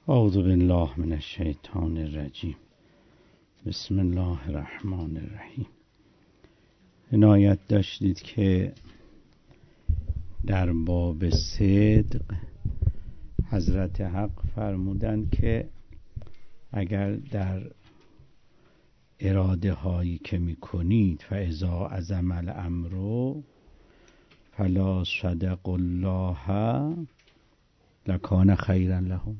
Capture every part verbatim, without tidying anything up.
اعوذ بالله من الشیطان الرجیم. بسم الله الرحمن الرحیم. عنایت داشتید که در باب صدق حضرت حق فرمودند که اگر در اراده هایی که میکنید فاذا عزم الامر فلا صدق الله لکان خیرا لهم،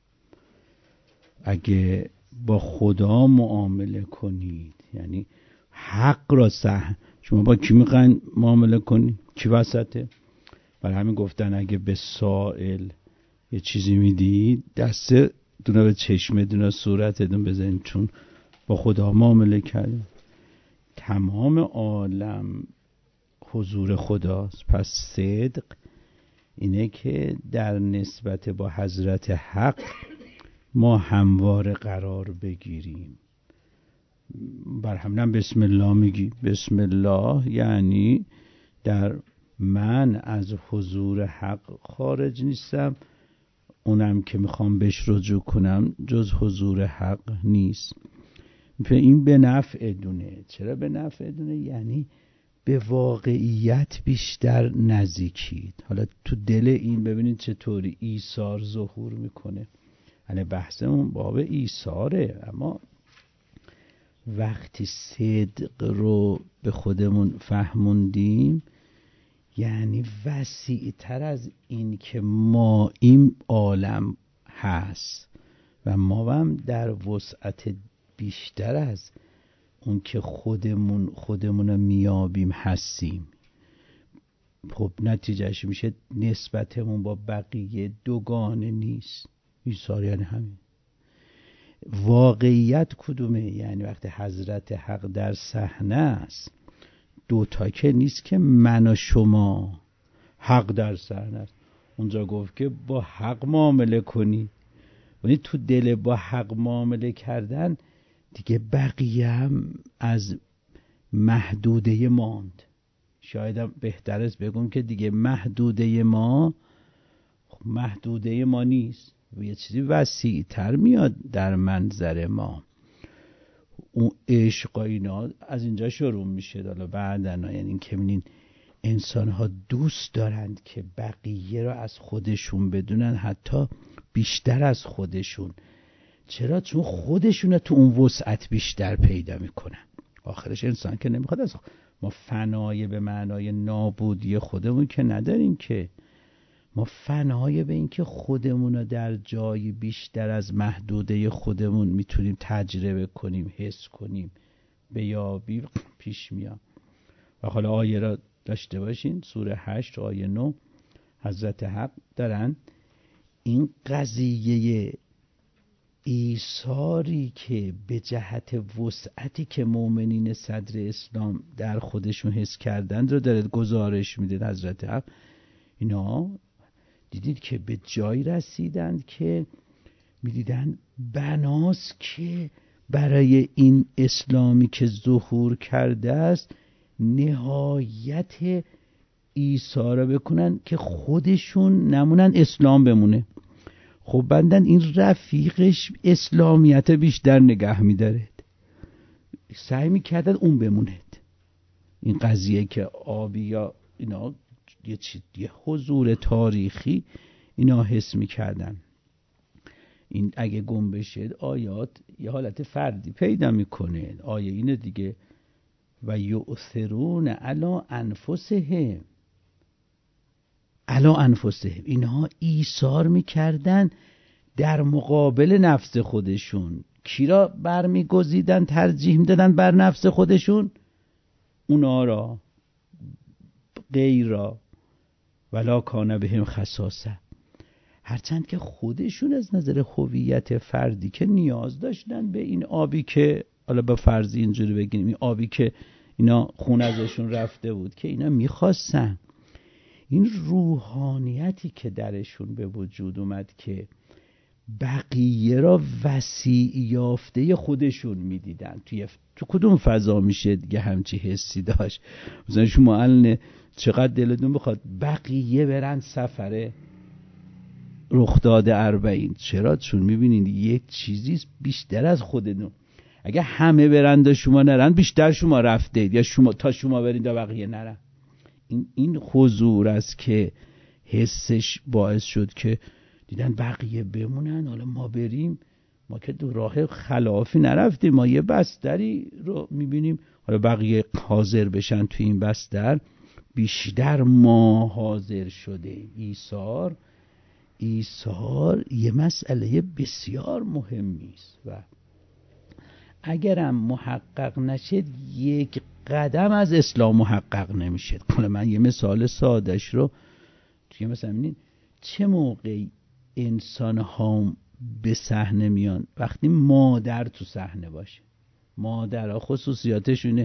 اگه با خدا معامله کنید، یعنی حق را صح، شما با کی میخواین معامله کنید؟ چی وسطه؟ برای همین گفتن اگه به سائل یه چیزی میدید دست دونه به چشمه دونه صورت دون بزنید، چون با خدا معامله کردید. تمام عالم حضور خداست. پس صدق اینه که در نسبت با حضرت حق ما همواره قرار بگیریم. بر همینم بسم الله میگی. بسم الله یعنی در من از حضور حق خارج نیستم، اونم که میخوام بهش رجوع کنم جز حضور حق نیست. این به نفع دونه. چرا به نفع دونه؟ یعنی به واقعیت بیشتر نزدیکید. حالا تو دل این ببینید چطوری ایثار ظهور میکنه. یعنی بحثمون باب ایثاره، اما وقتی صدق رو به خودمون فهموندیم یعنی وسیع تر از این که ما این عالم هست و ما هم در وسعت بیشتر از اون که خودمون خودمون میابیم هستیم. خب نتیجهش میشه نسبتمون با بقیه دوگانه نیست. ایثار یعنی همین. واقعیت کدومه؟ یعنی وقتی حضرت حق در صحنه است دوتا که نیست که من و شما، حق در صحنه است. اونجا گفت که با حق معامله کنی، یعنی تو دل با حق معامله کردن دیگه بقیه هم از محدوده ماند. شاید بهتر است بگم که دیگه محدوده ما محدوده ما نیست و یه چیزی وسیع تر میاد در منظر ما. اون عشق و اینا از اینجا شروع میشه. حالا بعدنا یعنی این که میبینین انسان ها دوست دارند که بقیه را از خودشون بدونن، حتی بیشتر از خودشون. چرا؟ چون خودشون تو اون وسعت بیشتر پیدا میکنن. آخرش انسان که نمیخواد از ما فنای به معنای نابودی خودمون که نداریم، که ما فنای به این که خودمون رو در جایی بیشتر از محدوده خودمون میتونیم تجربه کنیم، حس کنیم، بیابیم پیش میاد. و حالا آیه را داشته باشین، سوره هشت آیه نه حضرت حق دارن این قضیه ایثاری که به جهت وسعتی که مؤمنین صدر اسلام در خودشون حس کردن رو داره گزارش میده. حضرت حق اینا دیدید که به جایی رسیدند که میدیدن بناس که برای این اسلامی که ظهور کرده است نهایت ایثار بکنن که خودشون نمونن، اسلام بمونه. خب بندن این رفیقش اسلامیت بیشتر نگه میداره، سعی میکردن اون بمونه. این قضیه که آبی یا اینا یه چیز یه حضور تاریخی اینا حس میکردن. این اگه گم بشه آیات یه حالت فردی پیدا میکنه. آیه اینه دیگه، و یؤثرون علی انفسهم علی انفسهم، اینها ایثار میکردن در مقابل نفس خودشون. کی را برمیگزیدن؟ ترجیح میدادن بر نفس خودشون؟ اونا را، غیر را. ولا کان بهم خصاصه، هرچند که خودشون از نظر هویت فردی که نیاز داشتن به این آبی که حالا به فرضی اینجوری بگیم این آبی که اینا خون ازشون رفته بود که اینا میخواستن. این روحانیتی که درشون به وجود اومد که بقیه را وسیع یافته خودشون میدیدن. توی تو کدوم فضا میشه دیگه همچی حسی داشت؟ مثلا شما الان چقدر دلتون بخواد بقیه برن سفره، رخ داده اربعین. چرا؟ چون میبینید یک چیزی بیشتر از خودتون. اگه همه برند و شما نرن، بیشتر شما رفتید، یا شما تا شما برید و بقیه نرن. این این حضور است که حسش باعث شد که دیدن بقیه بمونن، حالا ما بریم. ما که دو راه خلافی نرفتیم، ما یه بستری رو میبینیم، حالا بقیه حاضر بشن توی این بستر. بیشتر ما حاضر شده. ایثار ایثار یه مسئله بسیار مهمی است و اگرم محقق نشد یک قدم از اسلام محقق نمیشه. حالا من یه مثال سادهش رو توی مثلا ببینید چه موقعی انسان ها به صحنه میان؟ وقتی مادر تو صحنه باشه. مادرها خصوصیاتشونه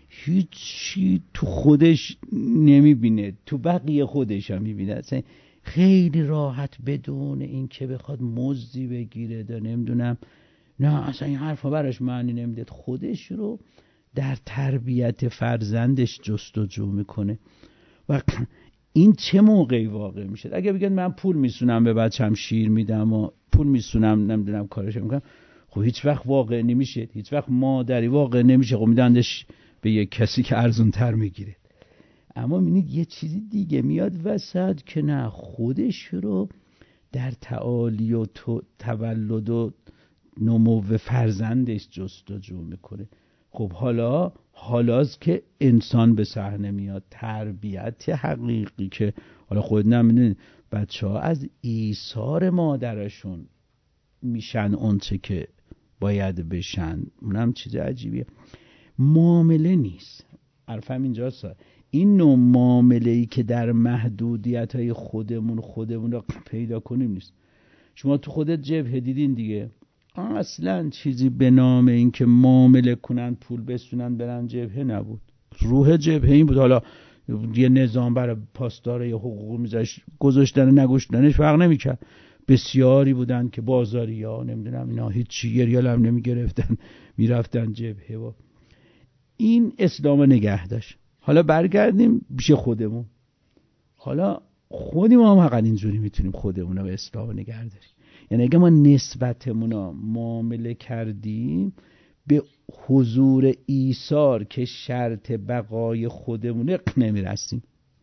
هیچی تو خودش نمیبینه، تو بقیه خودش هم میبینه. خیلی راحت بدون این که بخواد مزدی بگیره دا نمیدونم، نه اصلا این حرفا براش معنی نمیده، خودش رو در تربیت فرزندش جستجو میکنه. و این چه موقعی واقع میشه؟ اگه بگن من پول میسونم به بچم شیر میدم و پول میسونم نمیدونم کارش میکنم، خب هیچ وقت واقع نمیشه. هیچ وقت مادری واقع نمیشه. خب میدندش به یک کسی که ارزون تر میگیره. اما میبینید یه چیزی دیگه میاد وسط که نه، خودش رو در تعالی و تولد و نمو فرزندش جستجو میکنه. خب حالا حالاست که انسان به صحنه میاد. تربیت حقیقی که حالا خود نمیدونید بچه ها از ایثار مادرشون میشن اون چه که باید بشن. اونم چیز عجیبیه. معامله نیست. حرفم اینجاست. این نوع معامله‌ای که در محدودیت‌های خودمون خودمون رو پیدا کنیم نیست. شما تو خودت جبهه دیدین دیگه، اصلا چیزی به نام این که معامله کنن پول بسونن برن جبهه نبود. روح جبهه این بود. حالا یه نظام برای پاسدار یه حقوق میذاشت، گذاشتن نگذاشتنش فرق نمیکرد. بسیاری بودن که بازاری ها نمیدونم اینا هیچی یه ریال هم نمیگرفتن میرفتن جبهه. و این اسلام نگه داشت. حالا برگردیم پیش خودمون. حالا خودمون هم حقا اینجوری میتونیم خودمون رو به اسلام نگه داریم. یعنی اگه ما نسبتمون رو معامله کردیم به حضور ایثار که شرط بقای خودمونه نمیرسیم.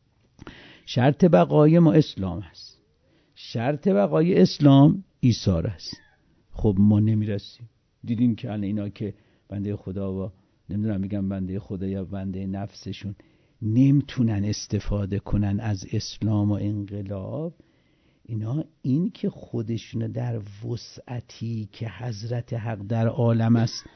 شرط بقای ما اسلام است. شرط بقای اسلام ایثار است. خب ما نمیرسیم. دیدین که الان اینا که بنده خدا و نمیدونم میگم بنده خدا یا بنده نفسشون نمیتونن استفاده کنن از اسلام و انقلاب، اینا این که خودشون در وسعتی که حضرت حق در عالم است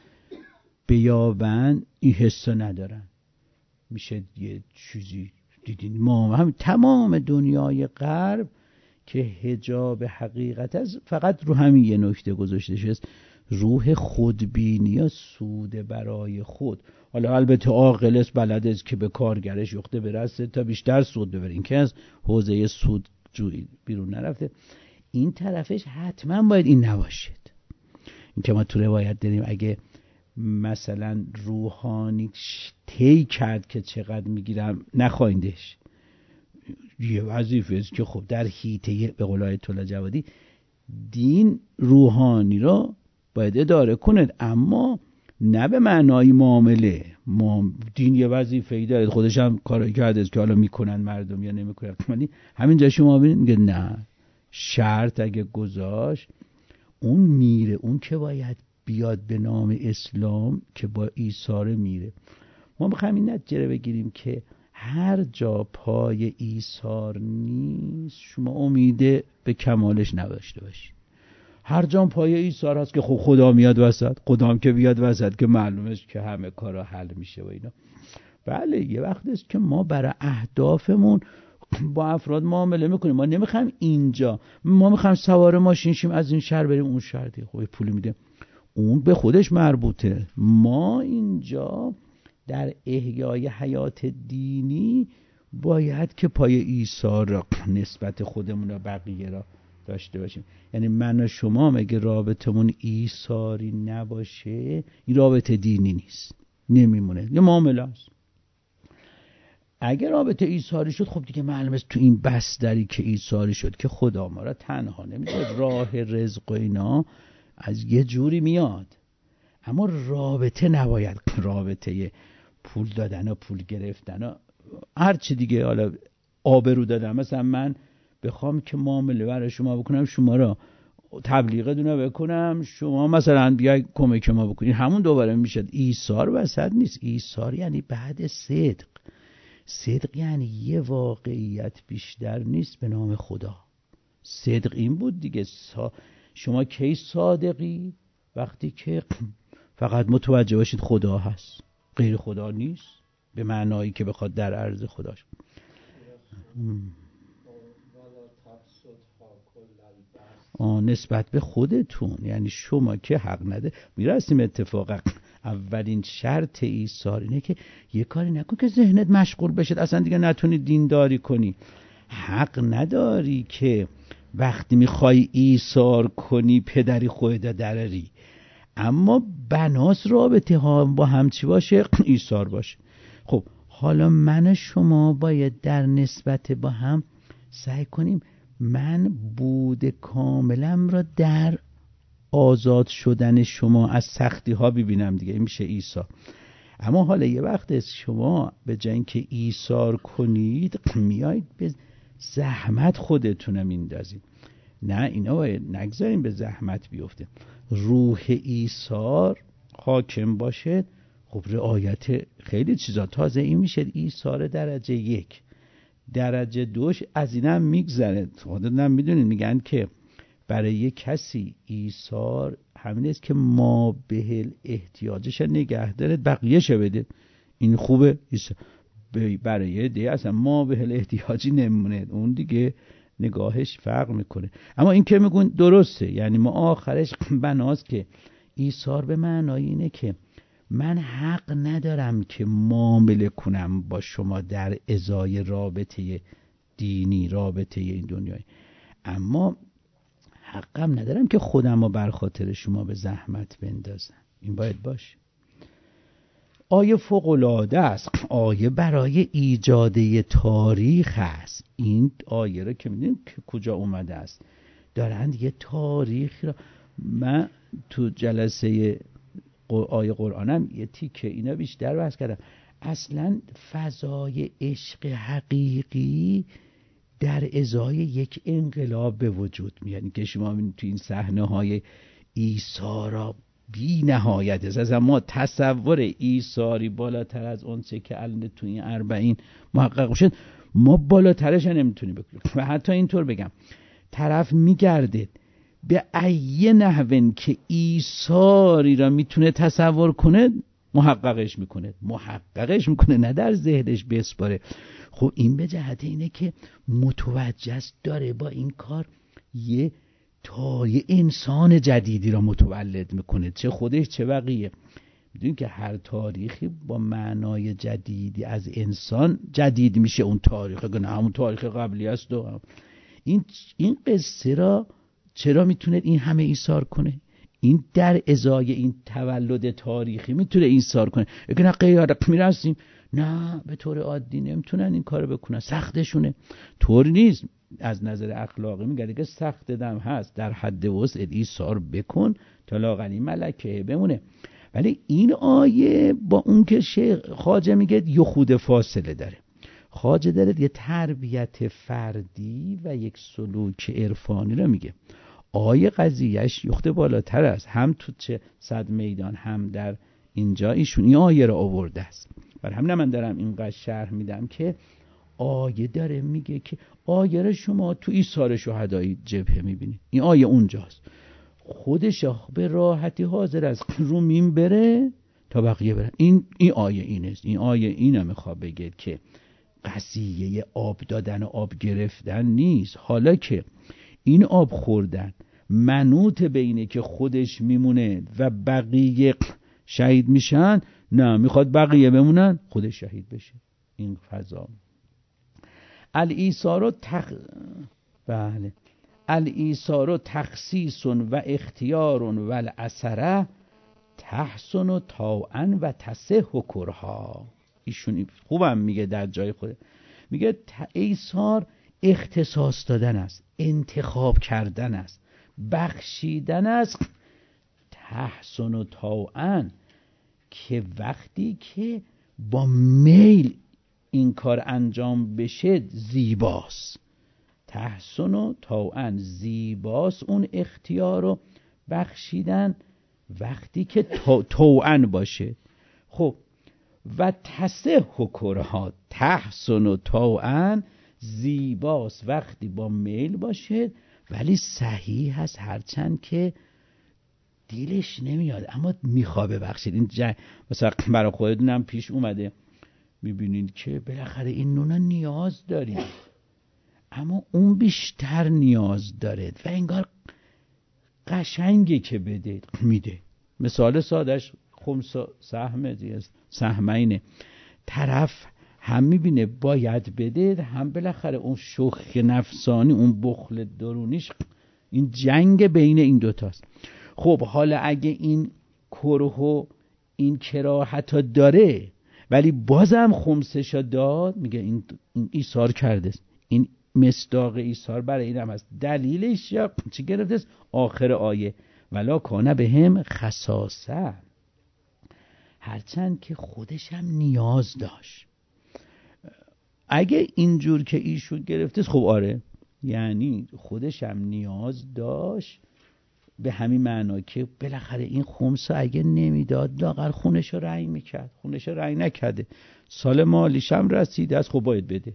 بیابن این حس ندارن. میشه یه چیزی دیدین ما هم تمام دنیای غرب که حجاب حقیقت است فقط رو همین یه نکته گذاشته شده، روح خودبینی یا سود برای خود. حالا البته عاقل است، بلد است که به کارگرش یخته برسه تا بیشتر سود ببره. این که از حوزه سود جویی بیرون نرفته. این طرفش حتما باید این نباشد. این که ما تو روایت داریم اگه مثلا روحانی طی کرد که چقدر میگیرم نخوایندش، یه وظیفه است که خب در حیطه به قول آیت الله جوادی دین روحانی را باید اداره کند، اما نه به معنای معامله. دین یه وظیفه‌ای داره، خودش هم کاری کرده است که حالا میکنن مردم یا نمیکنن. ولی همینجا شما ببینید میگه نه، شرط اگه گذاشت اون میره، اون که باید بیاد به نام اسلام که با ایثار میره. ما میخوایم این نتیجه بگیریم که هر جا پای ایثار نیست شما امیده به کمالش نداشته باشید. هر جا پای ایثار هست که خب خدا میاد وسط، خدا هم که بیاد وسط که معلومه که همه کارا حل میشه و اینا. بله یه وقت است که ما برای اهدافمون با افراد معامله میکنیم. ما نمیخوایم اینجا، ما میخوایم سوار ماشین شیم از این شهر بریم اون شهر دیگه، خب پول میده اون به خودش مربوطه. ما اینجا در احیای حیات دینی باید که پای ایثار را نسبت خودمون را بقیه را داشته باشیم. یعنی من و شما اگه رابطمون ایثاری نباشه این رابطه دینی نیست، نمیمونه، یه معامله است. اگر رابطه ایثاری شد، خب دیگه معلومه تو این بستری که ایثاری شد که خدا ما را تنها نمیذاره، راه رزق و اینا از یه جوری میاد. اما رابطه نباید رابطه پول دادن و پول گرفتن و هر چی دیگه، حالا آبرو دادن. مثلا من بخوام که معامله برای شما بکنم، شما را تبلیغتون رو بکنم، شما مثلا بیای کمک ما بکنید، همون دوباره میشه ایثار. وسط نیست. ایثار یعنی بعد صدق. صدق یعنی یه واقعیت بیشتر نیست به نام خدا. صدق این بود دیگه. شما کی صادقی؟ وقتی که فقط متوجه باشید خدا هست، غیر خدا نیست به معنایی که بخواد در عرض خداش. آه نسبت به خودتون، یعنی شما که حق نده. میرسیم اتفاقا اولین شرط ایثار اینه که یه کاری نکن که ذهنت مشغول بشه، اصلا دیگه نتونی دینداری کنی. حق نداری که وقتی میخوای ایثار کنی پدری خودت دراری. اما بناس رابطه ها با هم چی باشه؟ ایثار باشه. خب حالا من شما باید در نسبت با هم سعی کنیم من بود کاملم را در آزاد شدن شما از سختی ها ببینم دیگه. این میشه ایثار. اما حالا یه وقت از شما به جای اینکه ایثار کنید میایید به زحمت خودتون میندازید. نه، اینا باید نگذاریم به زحمت بیفته. روح ایثار حاکم باشه. خب رعایت خیلی چیزا. تازه این میشه ایثار درجه یک. درجه دوش از اینم میگذره. خودتونم میدونید میگن که برای یک کسی ایثار همین است که ما به احتیاجش نگه داره بقیه‌ش بده. این خوبه. برای دیگه اصلا ما به احتیاجی نمونه، اون دیگه نگاهش فرق میکنه. اما این که میگون درسته، یعنی ما آخرش بناست که ایثار به معنای اینه که من حق ندارم که معامله کنم با شما در ازای رابطه دینی، رابطه این دنیایی، اما حقم ندارم که خودم رو بر خاطر شما به زحمت بندازم. این باید باشه. آیه فوق‌العاده است. آیه برای ایجاده تاریخ است. این آیه رو که میدونیم که کجا اومده است، دارند یه تاریخ را. من تو جلسه آیه قرآنم یه تیکه اینا بیشتر بحث کردم. اصلا فضای عشق حقیقی در ازای یک انقلاب به وجود میاد که شما تو این صحنه های ایثار بی نهایت است. اصلا ما تصور ایثاری بالاتر از اون چه که الان تو این اربعین محقق شد ما بالاترش نمیتونیم بکنیم. و حتی اینطور بگم طرف میگرده به ای نحوین که ایثاری را میتونه تصور کنه محققش میکنه محققش میکنه نه در ذهنش بسپاره. خب این به جهت اینه که متوجه است داره با این کار یه تا یه انسان جدیدی را متولد میکنه، چه خودش چه بقیه. میدونید که هر تاریخی با معنای جدیدی از انسان جدید میشه. اون تاریخ نه همون تاریخ قبلی است. و این این قصه را چرا میتونه این همه ایثار کنه؟ این در ازای این تولد تاریخی میتونه ایثار کنه. اگه نه قیادت میرسیم نه به طور عادی نمیتونن این کارو بکنن، سختشونه. طور نیست. از نظر اخلاقی میگه که سخت دم هست، در حد وسع ایثار بکن تا لااقل ملکه بمونه. ولی این آیه با اون که شیخ خواجه میگه یه خود فاصله داره. خواجه داره یه تربیت فردی و یک سلوک عرفانی رو میگه. آیه قضیهش یخته بالاتر است. هم تو چه صد میدان هم در اینجا ایشون این آیه رو آورده است. برای همین من دارم اینقدر شرح میدم که آیه داره میگه که آیه رو شما تو ایثار شهدای جبهه میبینید. این آیه اونجاست. خودش به راحتی حاضر است رو مین بره تا بقیه برن. این این آیه اینه. این آیه اینو میخواد بگه که قضیه آب دادن و آب گرفتن نیست. حالا که این آب خوردن منوط بینه که خودش میمونه و بقیه شهید میشن، نه میخواد بقیه بمونن خودش شهید بشه. این فضا الایثار تخ... بله الایثار تخصیص و اختیار و الاثره تحسن طوعا و تصح کرها. ایشون خوبم میگه در جای خوده، میگه ایثار اختصاص دادن است، انتخاب کردن است، بخشیدن است. تحسن و طاعن که وقتی که با میل این کار انجام بشه زیباست. تحسن و طاعن زیباست اون اختیار رو بخشیدن وقتی که طاعن باشه. خب و تصح کرها، تحسن و طاعن زیباست وقتی با میل باشه ولی صحیح هست هرچند که دیلش نمیاد اما میخواد ببخشید. این جا مثلا برای خودتونم پیش اومده، میبینید که بالاخره این نونا نیاز دارید اما اون بیشتر نیاز داره و انگار قشنگه که بده میده. مثال سادش خمس سهم دیگه، سهمینه. طرف هم میبینه باید بده، هم بالاخره اون شوخ نفسانی، اون بخل درونیش، این جنگ بین این دوتاست. خب حالا اگه این کره و این کراهت داره ولی بازم خمسشا داد، میگه این این ایثار کرده، این مصداق ایثار برای این هم هست. دلیلش یا چی گرفته؟ آخر آیه ولا کانه بهم خصاصه، هرچند که خودش هم نیاز داشت. اگه اینجور که ایشون گرفته خب آره، یعنی خودش هم نیاز داشت به همین معنا که بالاخره این خمسه اگه نمیداد لاغر خونش رو رنگ میکرد، خونش رو رنگ نکرده، سال مالیش هم رسیده است، خب باید بده.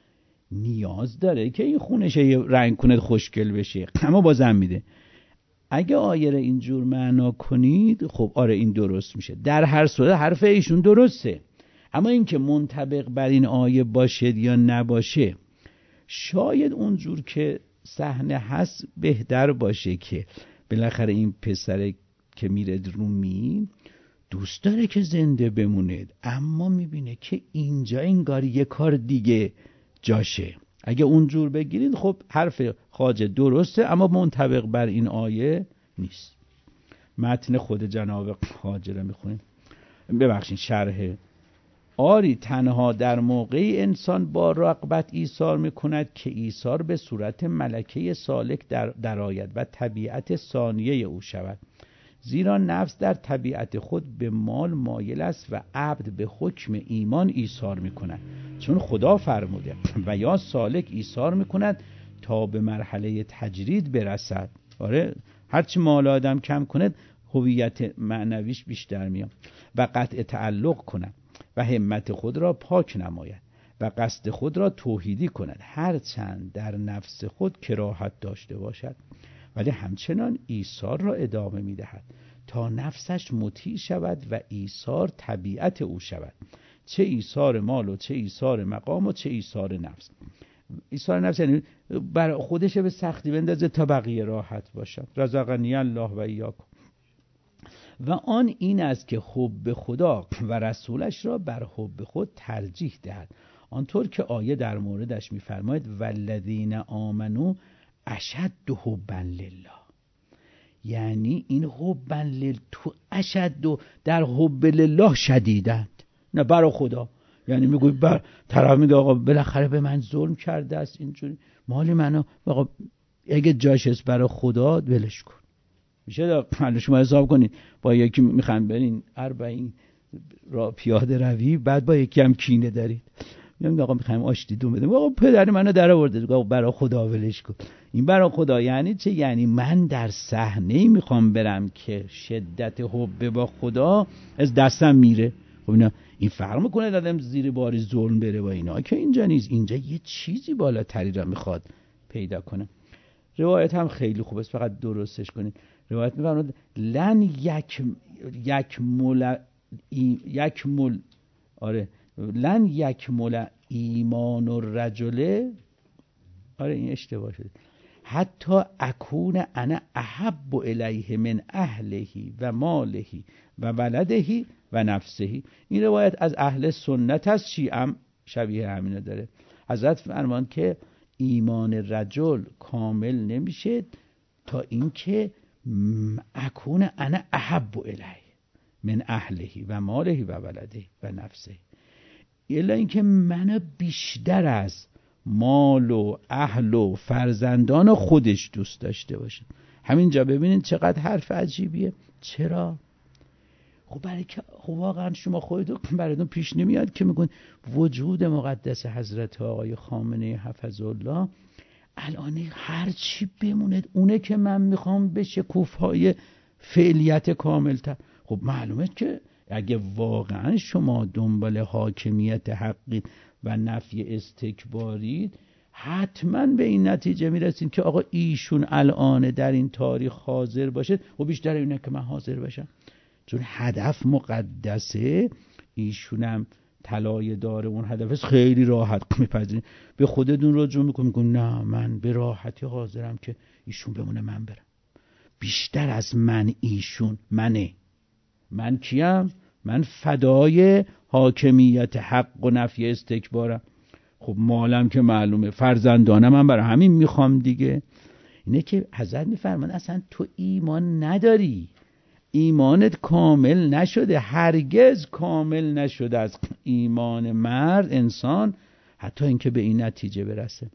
نیاز داره که این خونش رو رنگ کنه خوشگل بشه اما بازم میده. اگه آیه رو اینجور معنا کنید خب آره این درست میشه. در هر صورت حرف ایشون درسته، اما این که منطبق بر این آیه باشه یا نباشه، شاید اونجور که صحنه هست بهتر باشه که بالاخره این پسر که میره رو مین دوست داره که زنده بمونه اما میبینه که اینجا انگار یه کار دیگه جاشه. اگه اونجور بگیرید خب حرف خواجه درسته اما منطبق بر این آیه نیست. متن خود جناب خواجه رو میخونیم، ببخشید شرح. آری تنها در موقعی انسان با رغبت ایثار میکند که ایثار به صورت ملکه سالک در درآید و طبیعت ثانیه او شود، زیرا نفس در طبیعت خود به مال مایل است و عبد به حکم ایمان ایثار میکند چون خدا فرموده، و یا سالک ایثار میکند تا به مرحله تجرید برسد. آره هرچی مال آدم کم کند هویت معنویش بیشتر میاد و قطع تعلق کند و همت خود را پاک نماید و قصد خود را توحیدی کند، هرچند در نفس خود کراهت داشته باشد ولی همچنان ایثار را ادامه میدهد تا نفسش مطیع شود و ایثار طبیعت او شود، چه ایثار مال و چه ایثار مقام و چه ایثار نفس. ایثار نفس یعنی بر خودش به سختی بندازه تا بقیه راحت باشد. رزقنی الله و ایاکم. و آن این است که حب خدا و رسولش را بر حب خود ترجیح دهد، آنطور که آیه در موردش می‌فرماید والذین آمنوا اشد حبا لله. یعنی این حبا لله تو اشد و در حب لله شدیدند، نه برای خدا. یعنی میگوی بر طرف میگه آقا بالاخره به من ظلم کرده است، اینجوری مال منو آقا اگه جاش است برای خدا ولش کن. میشه حالا شما حساب کنید با یکی میخوان برین اربعین را پیاده روی، بعد با یکی هم کینه دارید، میگم آقا میخوایم آشتی دون بدیم، آقا پدر منو در آورده، آقا برای خدا ولش کن. این برای خدا یعنی چه؟ یعنی من در صحنه‌ای میخوام برم که شدت حب با خدا از دستم میره. خب اینا این فرق میکنه دادم زیر باری ظلم بره با اینا که اینجا نیست، اینجا یه چیزی بالاتری را میخواد پیدا کنه. روایت هم خیلی خوب است، فقط درستش کنید. روایت می‌فرماید لن یک یک مل یک مل آره لن یک مل ایمان الرجل، آره این اشتباه شده، حتی اکون انا احب الیه من اهله و ماله و ولده و نفسه. این روایت از اهل سنت است، شیعه شبیه همینو داره. حضرت فرمان که ایمان رجل کامل نمیشه تا اینکه اکون انا احب الیه من اهله و ماله و ولده و نفسه. الا اینکه منو بیشتر از مال و اهل و فرزندان خودش دوست داشته باشه. همینجا ببینید چقدر حرف عجیبیه. چرا؟ خب برای که خب واقعا شما خودتون براتون پیش نمیاد که میگن وجود مقدس حضرت آقای خامنه‌ای حفظه الله الان هر چی بمونه اونه که من میخوام به شکوفهای فعلیت کاملتر. خب معلومه که اگه واقعا شما دنبال حاکمیت حقی و نفی استکبارید حتما به این نتیجه میرسید که آقا ایشون الان در این تاریخ حاضر باشه و بیشتر اینه که من حاضر باشم، چون هدف مقدسه. ایشونم طلایه داره اون هدف خیلی راحت میپذیرین. به خودتون رجوع میکنم میگم نه من به راحتی حاضرم که ایشون بمونه من برم. بیشتر از من ایشون منه. من کیم؟ من فدای حاکمیت حق و نفی استکبارم. خب مالم که معلومه، فرزندانم من برای همین میخوام دیگه. اینه که حضرت میفرمان اصلا تو ایمان نداری، ایمانت کامل نشده، هرگز کامل نشده از ایمان مرد انسان حتی اینکه به این نتیجه برسه.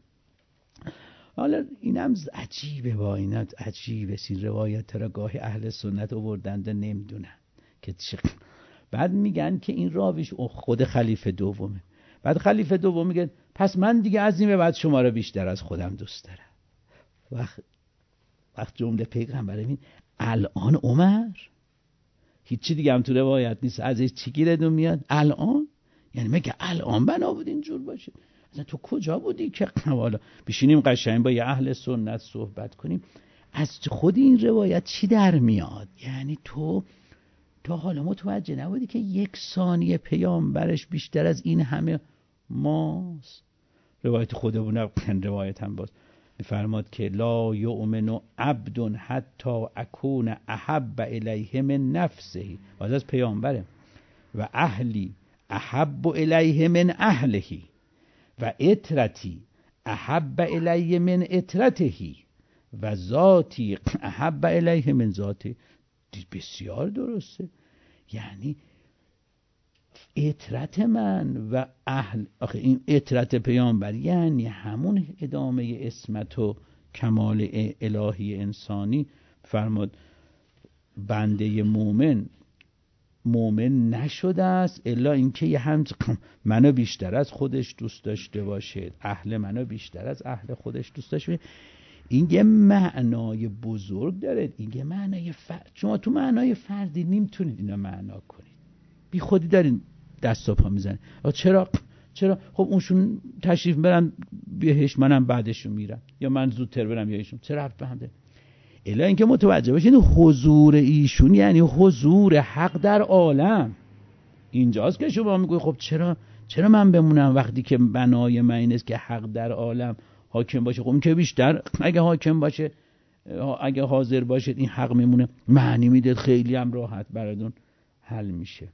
حالا اینم عجیبه، با اینات عجیبه. این روایت را گاهی اهل سنت آوردنده نمیدونن که چه. بعد میگن که این راویش خود خلیفه دومه. بعد خلیفه دوم میگه پس من دیگه از این به بعد شما را بیشتر از خودم دوست دارم. وقت وقت جمله پیغمبر این الان عمر هیچی دیگه هم تو روایت نیست، ازش چی گیردون میاد الان؟ یعنی مگه الان بنا بود اینجور باشه؟ اصلا تو کجا بودی که حالا بشینیم قشنگ با یه اهل سنت صحبت کنیم از خود این روایت چی در میاد؟ یعنی تو تا حالا متوجه نبودی که یک ثانیه پیامبرش بیشتر از این همه ماست؟ روایت خودمونه، روایت هم باز میفرماد که لا یؤمن عبد حتی اکون احب الیه من نفسه، باز از پیامبره، و اهلی احب الیه من اهله و اطرتی احب الیه من اطرته و ذاتی احب الیه من ذاته. بسیار درسته. یعنی اطرت من و اهل، آخه این اطرت پیامبر یعنی همون ادامه اسمت و کمال الهی انسانی. فرمود بنده مومن مومن نشده است الا اینکه یه هم منو بیشتر از خودش دوست داشته باشه، اهل منو بیشتر از اهل خودش دوست داشته باشه. این یه معنای بزرگ داره. این یه معنای فرد. شما تو معنای فردی نمیتونید اینا معنا کنید، بی خودی دارین دست و پا میزنید. چرا؟ چرا؟ خب اونشون تشریف برن بهش، منم بعدشون میرم، یا من زودتر برم یا ایشون، چرا رفت بهنده؟ الا اینکه متوجه باشید حضور ایشون یعنی حضور حق در عالم. اینجاست که شما میگوید خب چرا چرا من بمونم وقتی که بنای من این است که حق در عالم حاکم باشه؟ خب این که بیشتر اگه حاکم باشه، اگه حاضر باشید این حق میمونه. معنی میده خیلی هم راحت براتون حل میشه.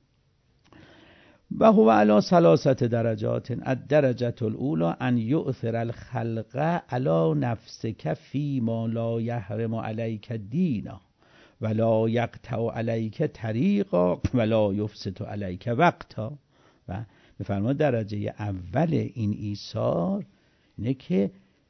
و هو علی ثلاثه درجات. الدرجه الاولى ان یؤثر الخلق علی نفسک فیما لا یحرم علیک دینا ولا یقطع علیک طریقا ولا یفسد علیک وقتا. و بفرماد درجه اول این ایثار اینه که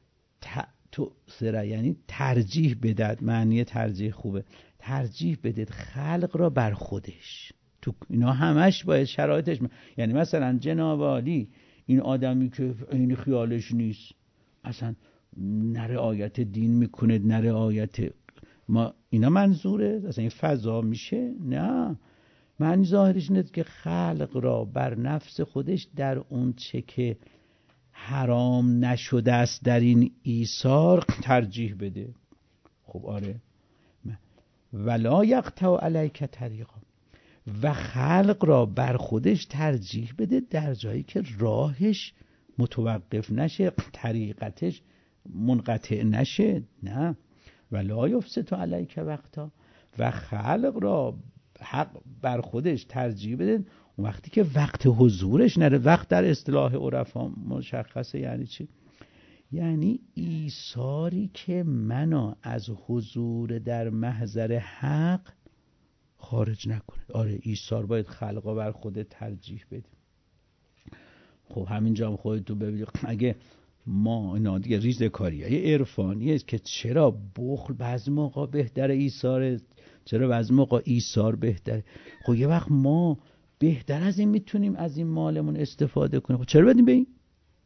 تؤثر یعنی ترجیح بدهد. معنی ترجیح خوبه، ترجیح بدهد خلق را بر خودش. تو اینا همش باید شرایطش من. یعنی مثلا جناب عالی این آدمی که این خیالش نیست، اصلا نره آیت دین میکنه، نره آیت ما، اینا منظوره اصلا این فضا میشه؟ نه، معنی ظاهرش اینه که خلق را بر نفس خودش در اون چه که حرام نشده است در این ایثار ترجیح بده. خب آره. ولا یقطع علیک طریقا، و خلق را بر خودش ترجیح بده در جایی که راهش متوقف نشه، طریقتش منقطع نشه. نه، ولا یفسد علیک وقتا، و خلق را حق بر خودش ترجیح بده وقتی که وقت حضورش نره. وقت در اصطلاح عرفا مشخصه یعنی چی؟ یعنی ایثاری که منو از حضور در محضر حق خارج نکنه. آره ایثار باید خلقا بر خودت ترجیح بده. خب همینجا هم خودتو ببینید اگه ما اینا دیگه ریزه کاریه یه عرفانیه که چرا بخل بعضی موقع بهتره ایثاره، چرا بعضی موقع ایثار بهتره. خب یه وقت ما بهتر از این میتونیم از این مالمون استفاده کنیم، خب چرا بدیم به این؟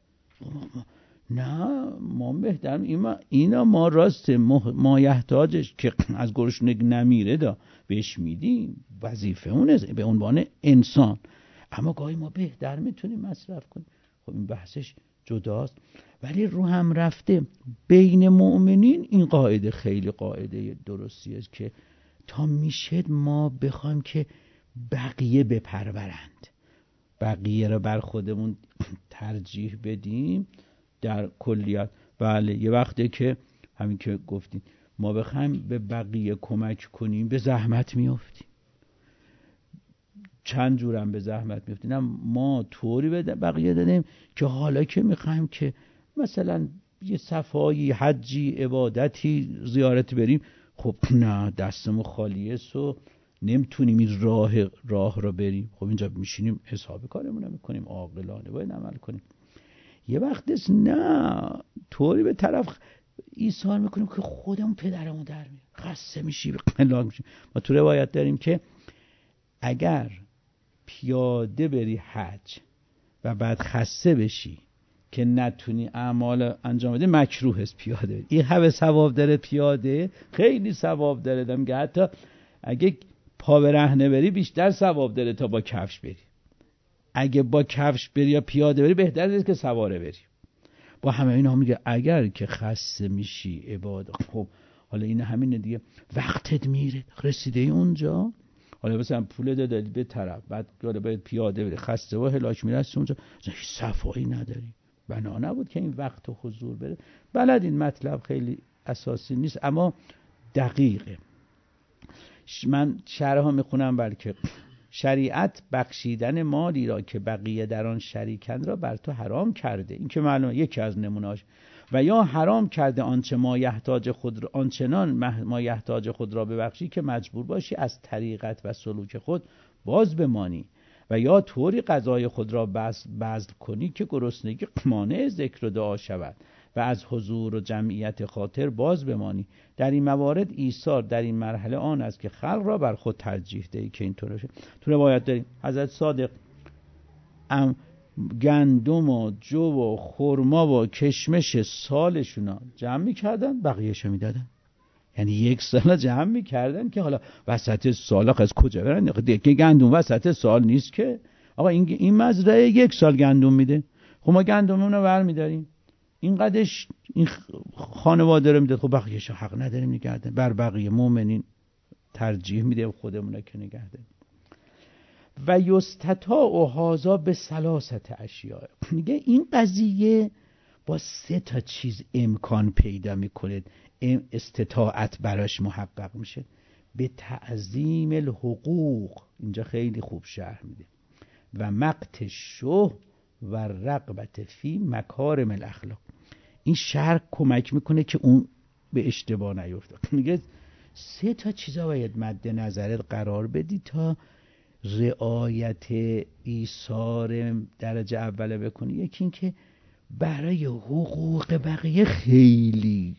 نه ما بهتر اینا, اینا ما راست ما یحتاجش که از گرسنگی نمیره دا بهش میدیم، وظیفه اونه به عنوان انسان، اما گاهی ما بهتر میتونیم مصرف کنیم. خب این بحثش جداست. ولی رو هم رفته بین مؤمنین این قاعده خیلی قاعده درستی است که تا میشه ما بخوایم که بقیه بپرورند، بقیه رو بر خودمون ترجیح بدیم در کلیت. بله یه وقته که همین که گفتیم ما بخوایم به بقیه کمک کنیم به زحمت میافتیم، چند جورم به زحمت میافتیم. ما طوری به بقیه دادیم که حالا که میخوایم که مثلا یه صفایی، حجی، عبادتی، زیارتی بریم، خب نه دستمون خالیه سو نمیتونیم این راه راه را بریم. خب اینجا میشینیم حساب کارمون رو میکنیم، عاقلانه باید عمل کنیم. یه وقت است نه طوری به طرف ایثار میکنیم که خودمون پدرمون در میاد، خسته میشی، هلاک میشی. ما تو روایت داریم که اگر پیاده بری حج و بعد خسته بشی که نتونی اعمال انجام بده، مکروه است پیاده بری. این همه ثواب داره پیاده، خیلی ثواب داره. دم که حتی اگه پا به رهنه بری بیشتر ثواب داره تا با کفش بری. اگه با کفش بری یا پیاده بری بهتر است که سواره بری. با همه اینا میگه اگر که خسته میشی عبادت، خب حالا این همینه دیگه، وقتت میره، رسیده اونجا، حالا مثلا پول دادی به طرف، بعد حالا باید پیاده بری، خسته و هلاک میرسی اونجا، هیچ صفایی نداری. بنا نبود که این وقت و حضور بره. بلد این مطلب خیلی اساسی نیست اما دقیقه. من شرحا میخونم بلکه شریعت بخشیدن مالی را که بقیه در آن شریکند را بر تو حرام کرده. این که معلومه یکی از نمونه‌اش. و یا حرام کرده آنچه ما یحتاج خود را، آنچنان ما یحتاج خود را ببخشی که مجبور باشی از طریقت و سلوک خود باز بمانی، و یا طوری غذای خود را بذل کنی که گرسنگی مانع ذکر و دعا شود و از حضور و جمعیت خاطر باز بمانی. در این موارد ایثار در این مرحله آن است که خلق را بر خود ترجیح دهی که اینطور باشه. تو روایت داریم حضرت صادق ام گندم و جو و خرما و کشمش سالشونا جمع می‌کردن، بقیه‌شو میدادن. یعنی یک سال جمع می‌کردن که حالا وسط سال از کجا برن؟ دیگه گندم وسط سال نیست که آقا این این مزرعه یک سال گندم میده، خب ما گندممون رو برمی‌داریم، این قدش این خانواده رو میده، خب بقیه‌شو حق نداریم نگهدن، بر بقیه مؤمنین ترجیح میده، خودمون که نگهدن. و یستطاع هذا به ثلاثه اشیاء. میگه این قضیه با سه تا چیز امکان پیدا میکنه، استطاعت براش محقق میشه. به تعظیم الحقوق، اینجا خیلی خوب شرح میده، و مقت الشح و رغبت فی مکارم الاخلاق. این شرح کمک میکنه که اون به اشتباه نیفته. میگه سه تا چیزا باید مد نظرت قرار بدی تا رعایت ایثار درجه اوله بکنی. یکی این که برای حقوق بقیه خیلی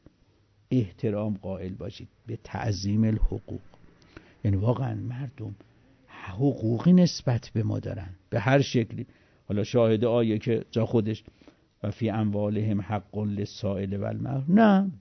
احترام قائل باشید، به تعظیم الحقوق. یعنی واقعا مردم حقوقی نسبت به ما دارن به هر شکلی. حالا شاهد آیه که جا خودش و فی اموالهم حق للسائل و المحروم، نه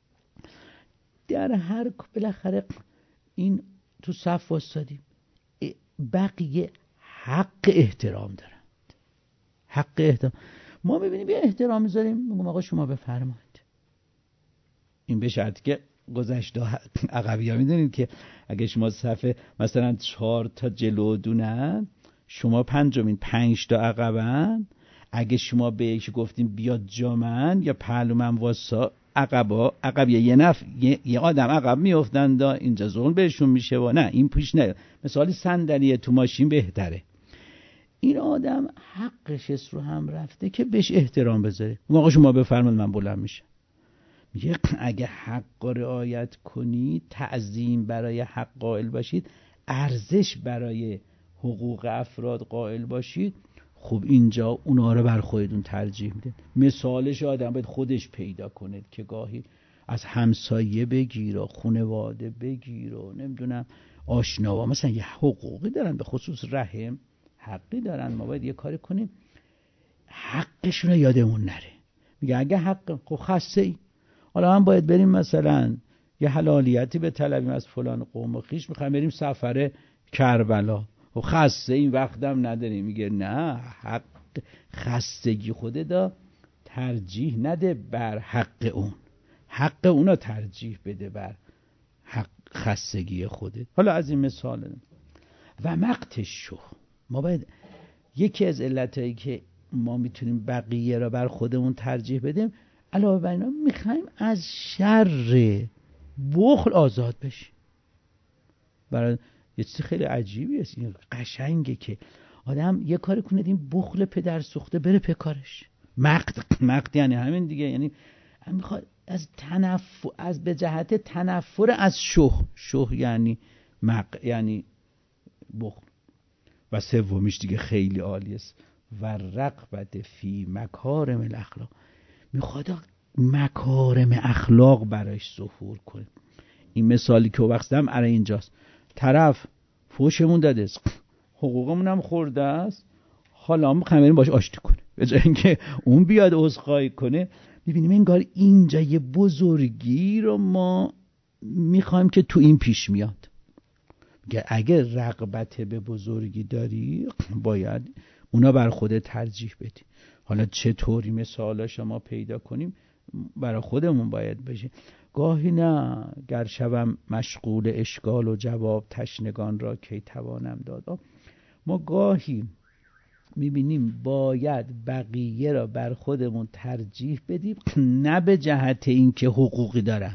در هر بالاخره این تو صف واسطیم، بقیه حق احترام دارند، حق احترام. ما ببینیم یه احترام میذاریم، میگم آقا شما بفرمایید. این به شرطی که گذشته عقبی ها میدونید که اگه شما صفحه مثلا چهار تا جلو دونن، شما پنجمین، پنج تا عقبن، اگه شما به یکی گفتیم بیاد جا من یا پهلو من واسا، عقبا عقبیه یه نف یه, یه آدم عقب میافتن دا اینجا ظلم بهشون میشه و نه این پیش نه. مثالی صندلی تو ماشین بهتره. این آدم حقش است رو هم رفته که بهش احترام بذاره. موقع شما بفرمایید من بلند میشم. میگه اگه حق رعایت کنید، تعظیم برای حق قائل باشید، ارزش برای حقوق افراد قائل باشید، خب اینجا اونا رو بر خودتون ترجیح میدید. مثالش آدم باید خودش پیدا کنه که گاهی از همسایه بگیر و خانواده بگیر و نمیدونم آشناوا مثلا یه حقوقی دارن، به خصوص رحم حقی دارن، ما باید یه کاری کنیم حقشون رو یادمون نره. میگه اگه حق خب خسته ای، حالا هم باید بریم مثلا یه حلالیتی به طلبیم از فلان قوم و خیش، میخوایم بریم سفر کربلا و خسته این وقتم نداریم. میگه نه، حق خستگی خوده دا ترجیح نده بر حق اون، حق اونا ترجیح بده بر حق خستگی خوده. حالا از این مثال و مقت شو، ما باید یکی از علتایی که ما میتونیم بقیه را بر خودمون ترجیح بدیم علاوه بر اینا میخوایم از شر بخل آزاد بشیم. برای یه چیز خیلی عجیبی است، این قشنگه که آدم یه کاری کنه این بخل پدر سوخته بره پکارش. مقت مقت یعنی همین دیگه، یعنی هم میخواد از تنفر، از به جهت تنفر از شح، شح یعنی مق یعنی بخل. و سومیش دیگه خیلی عالی است، و رغبت فی مکارم الاخلاق، میخواد مکارم اخلاق برایش ظهور کنه. این مثالی که وقتم اره اینجاست، طرف فوشمون داده است، حقوقمون هم خورده است، حالا ما خمیریم باش آشتی کنه، به جای اینکه اون بیاد عذرخواهی کنه. میبینیم انگار اینجا یه بزرگی رو ما میخوایم که تو این پیش میاد. میگه اگه رغبت به بزرگی داری باید اونا بر خودت ترجیح بدی. حالا چطوری مثالا شما پیدا کنیم برای خودمون باید بشه. گاهی نه گر شوم مشغول اشکال و جواب، تشنگان را کی توانم داد. ما گاهی میبینیم باید بقیه را بر خودمون ترجیح بدیم، نه به جهت اینکه حقوقی دارن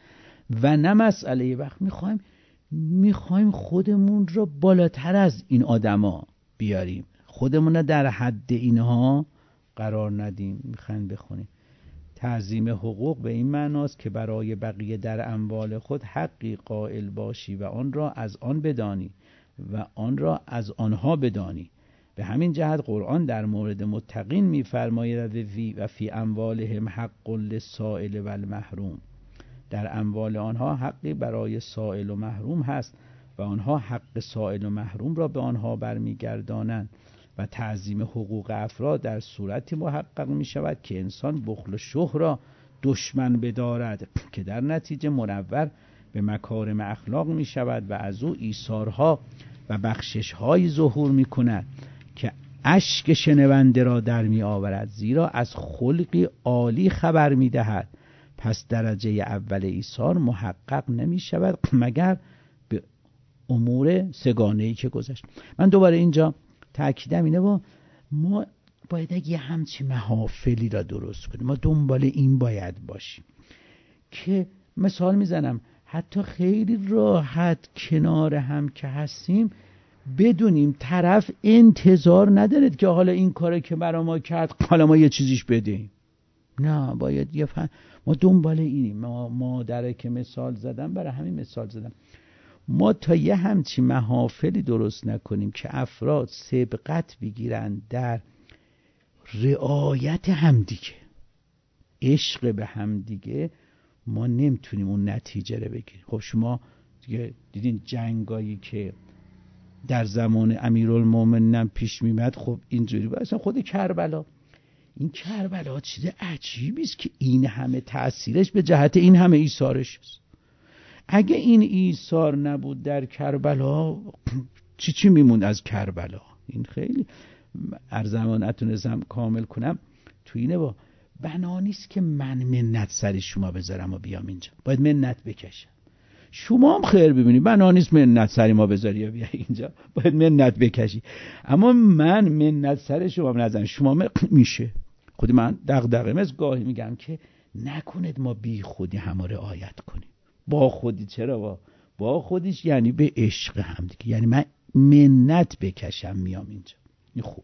و نه مسئله وقت میخوایم میخوایم خودمون را بالاتر از این آدما بیاریم، خودمون را در حد اینها قرار ندیم. میخوایم بخونیم تعظیم حقوق به این معناست که برای بقیه در اموال خود حقی قائل باشی و آن را از آن بدانی و آن را از آنها بدانی. به همین جهت قرآن در مورد متقین می‌فرماید و فی اموالهم حق للسائل و المحروم، در اموال آنها حقی برای سائل و محروم هست و آنها حق سائل و محروم را به آنها برمیگردانند. و تعظیم حقوق افراد در صورتی محقق می شود که انسان بخل و شح را دشمن بدارد که در نتیجه منور به مکارم اخلاق می شود و از او ایثارها و بخشش‌های ظهور می کند که اشک شنونده را در می آورد، زیرا از خلقی عالی خبر می دهد. پس درجه اول ایثار محقق نمی شود مگر به امور سگانه‌ای که گذشت. من دوباره اینجا تأکیدم اینه با ما باید یه همچی محافلی را درست کنیم، ما دنبال این باید باشیم که مثال میزنم حتی خیلی راحت کنار هم که هستیم بدونیم طرف انتظار ندارد که حالا این کاره که برای ما کرد حالا ما یه چیزیش بدیم. نه، باید یه فهم ما دنبال اینیم. ما مادره که مثال زدم برای همین مثال زدم. ما تا یه همچی محافلی درست نکنیم که افراد سبقت بگیرن در رعایت همدیگه، عشق به همدیگه، ما نمیتونیم اون نتیجه رو بگیریم. خب شما دیگه دیدین جنگایی که در زمان امیرالمومنین پیش میمد، خب اینجوری بود. اصلا خود کربلا، این کربلا چیز عجیبی است که این همه تأثیرش به جهت این همه ایثارش است. اگه این ایثار نبود در کربلا چی چی میموند از کربلا؟ این خیلی ارزمان نتونستم کامل کنم تو اینه. با بنا نیست که من منت سر شما بذارم و بیام اینجا، باید منت بکشم. شما هم خیر ببینی، بنا نیست منت سر ما بذاری یا بیا اینجا، باید منت بکشی. اما من منت سر شما نذارم، شما میشه. خودی من دغدغه از گاهی میگم که نکنید ما بی خودی همه رعایت کنیم. با خودی چرا؟ با با خودیش یعنی به عشق هم دیگه، یعنی من منت بکشم میام اینجا. این خوبه.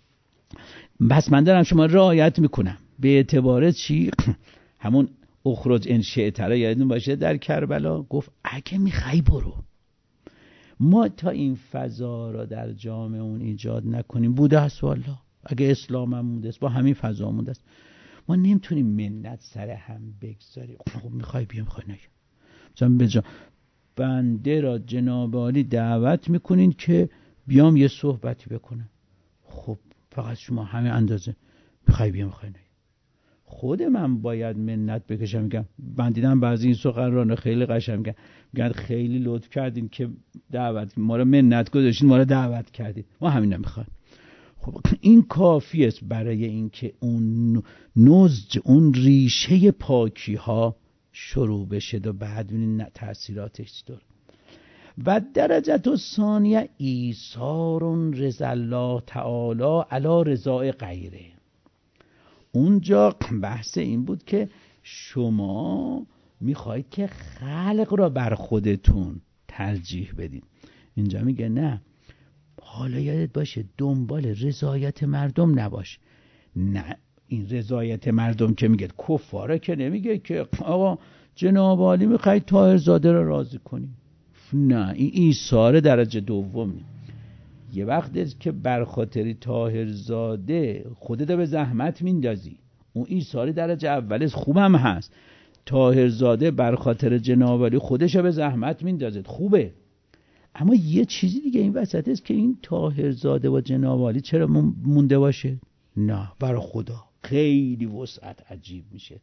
بس من دارم شما رعایت میکنم به اعتبار چی؟ همون اخرج ان شئت را یادتون باشه در کربلا گفت اگه میخوای برو. ما تا این فضا را در جامعه اون ایجاد نکنیم بوده است والله. اگه اسلام هم مونده است با همین فضا مونده است. ما نمیتونیم منت سر هم بگذاریم. خب میخوای بیا میخوای نگه مثلا بجا بنده را جناب عالی دعوت میکنین که بیام یه صحبتی بکنم. خب فقط شما همین اندازه میخوای بیا میخوای نگه. خود من باید منت بکشم. میگم من دیدم بعضی این سخنران خیلی قشنگ میگن میگن خیلی لطف کردین که دعوت ما رو منت گذاشتین، ما رو دعوت کردین، ما همین نمیخوایم. خب این کافی است برای اینکه اون نضج، اون ریشه پاکی ها شروع بشه و بعد ببینین تاثیراتش داره. و درجه الثانیه ایثار رضا الله تعالی علی رضا غیره. اونجا بحث این بود که شما میخواید که خلق را بر خودتون ترجیح بدین. اینجا میگه نه، حالا یادت باشه دنبال رضایت مردم نباش. نه، این رضایت مردم که میگه کفاره که نمیگه که آقا جناب عالی میخواید طاهرزاده را راضی کنی. نه، این ایثار درجه دومی. یه وقتی که بر خاطر طاهرزاده خودت به زحمت میندازی، اون ایثار درجه اول خوبم هست. طاهرزاده بر خاطر جناب عالی خودش به زحمت میندازه، خوبه. اما یه چیزی دیگه این وسط است که این طاهرزاده و جناب عالی چرا مونده باشه؟ نه، برای خدا خیلی وسعت عجیب میشه.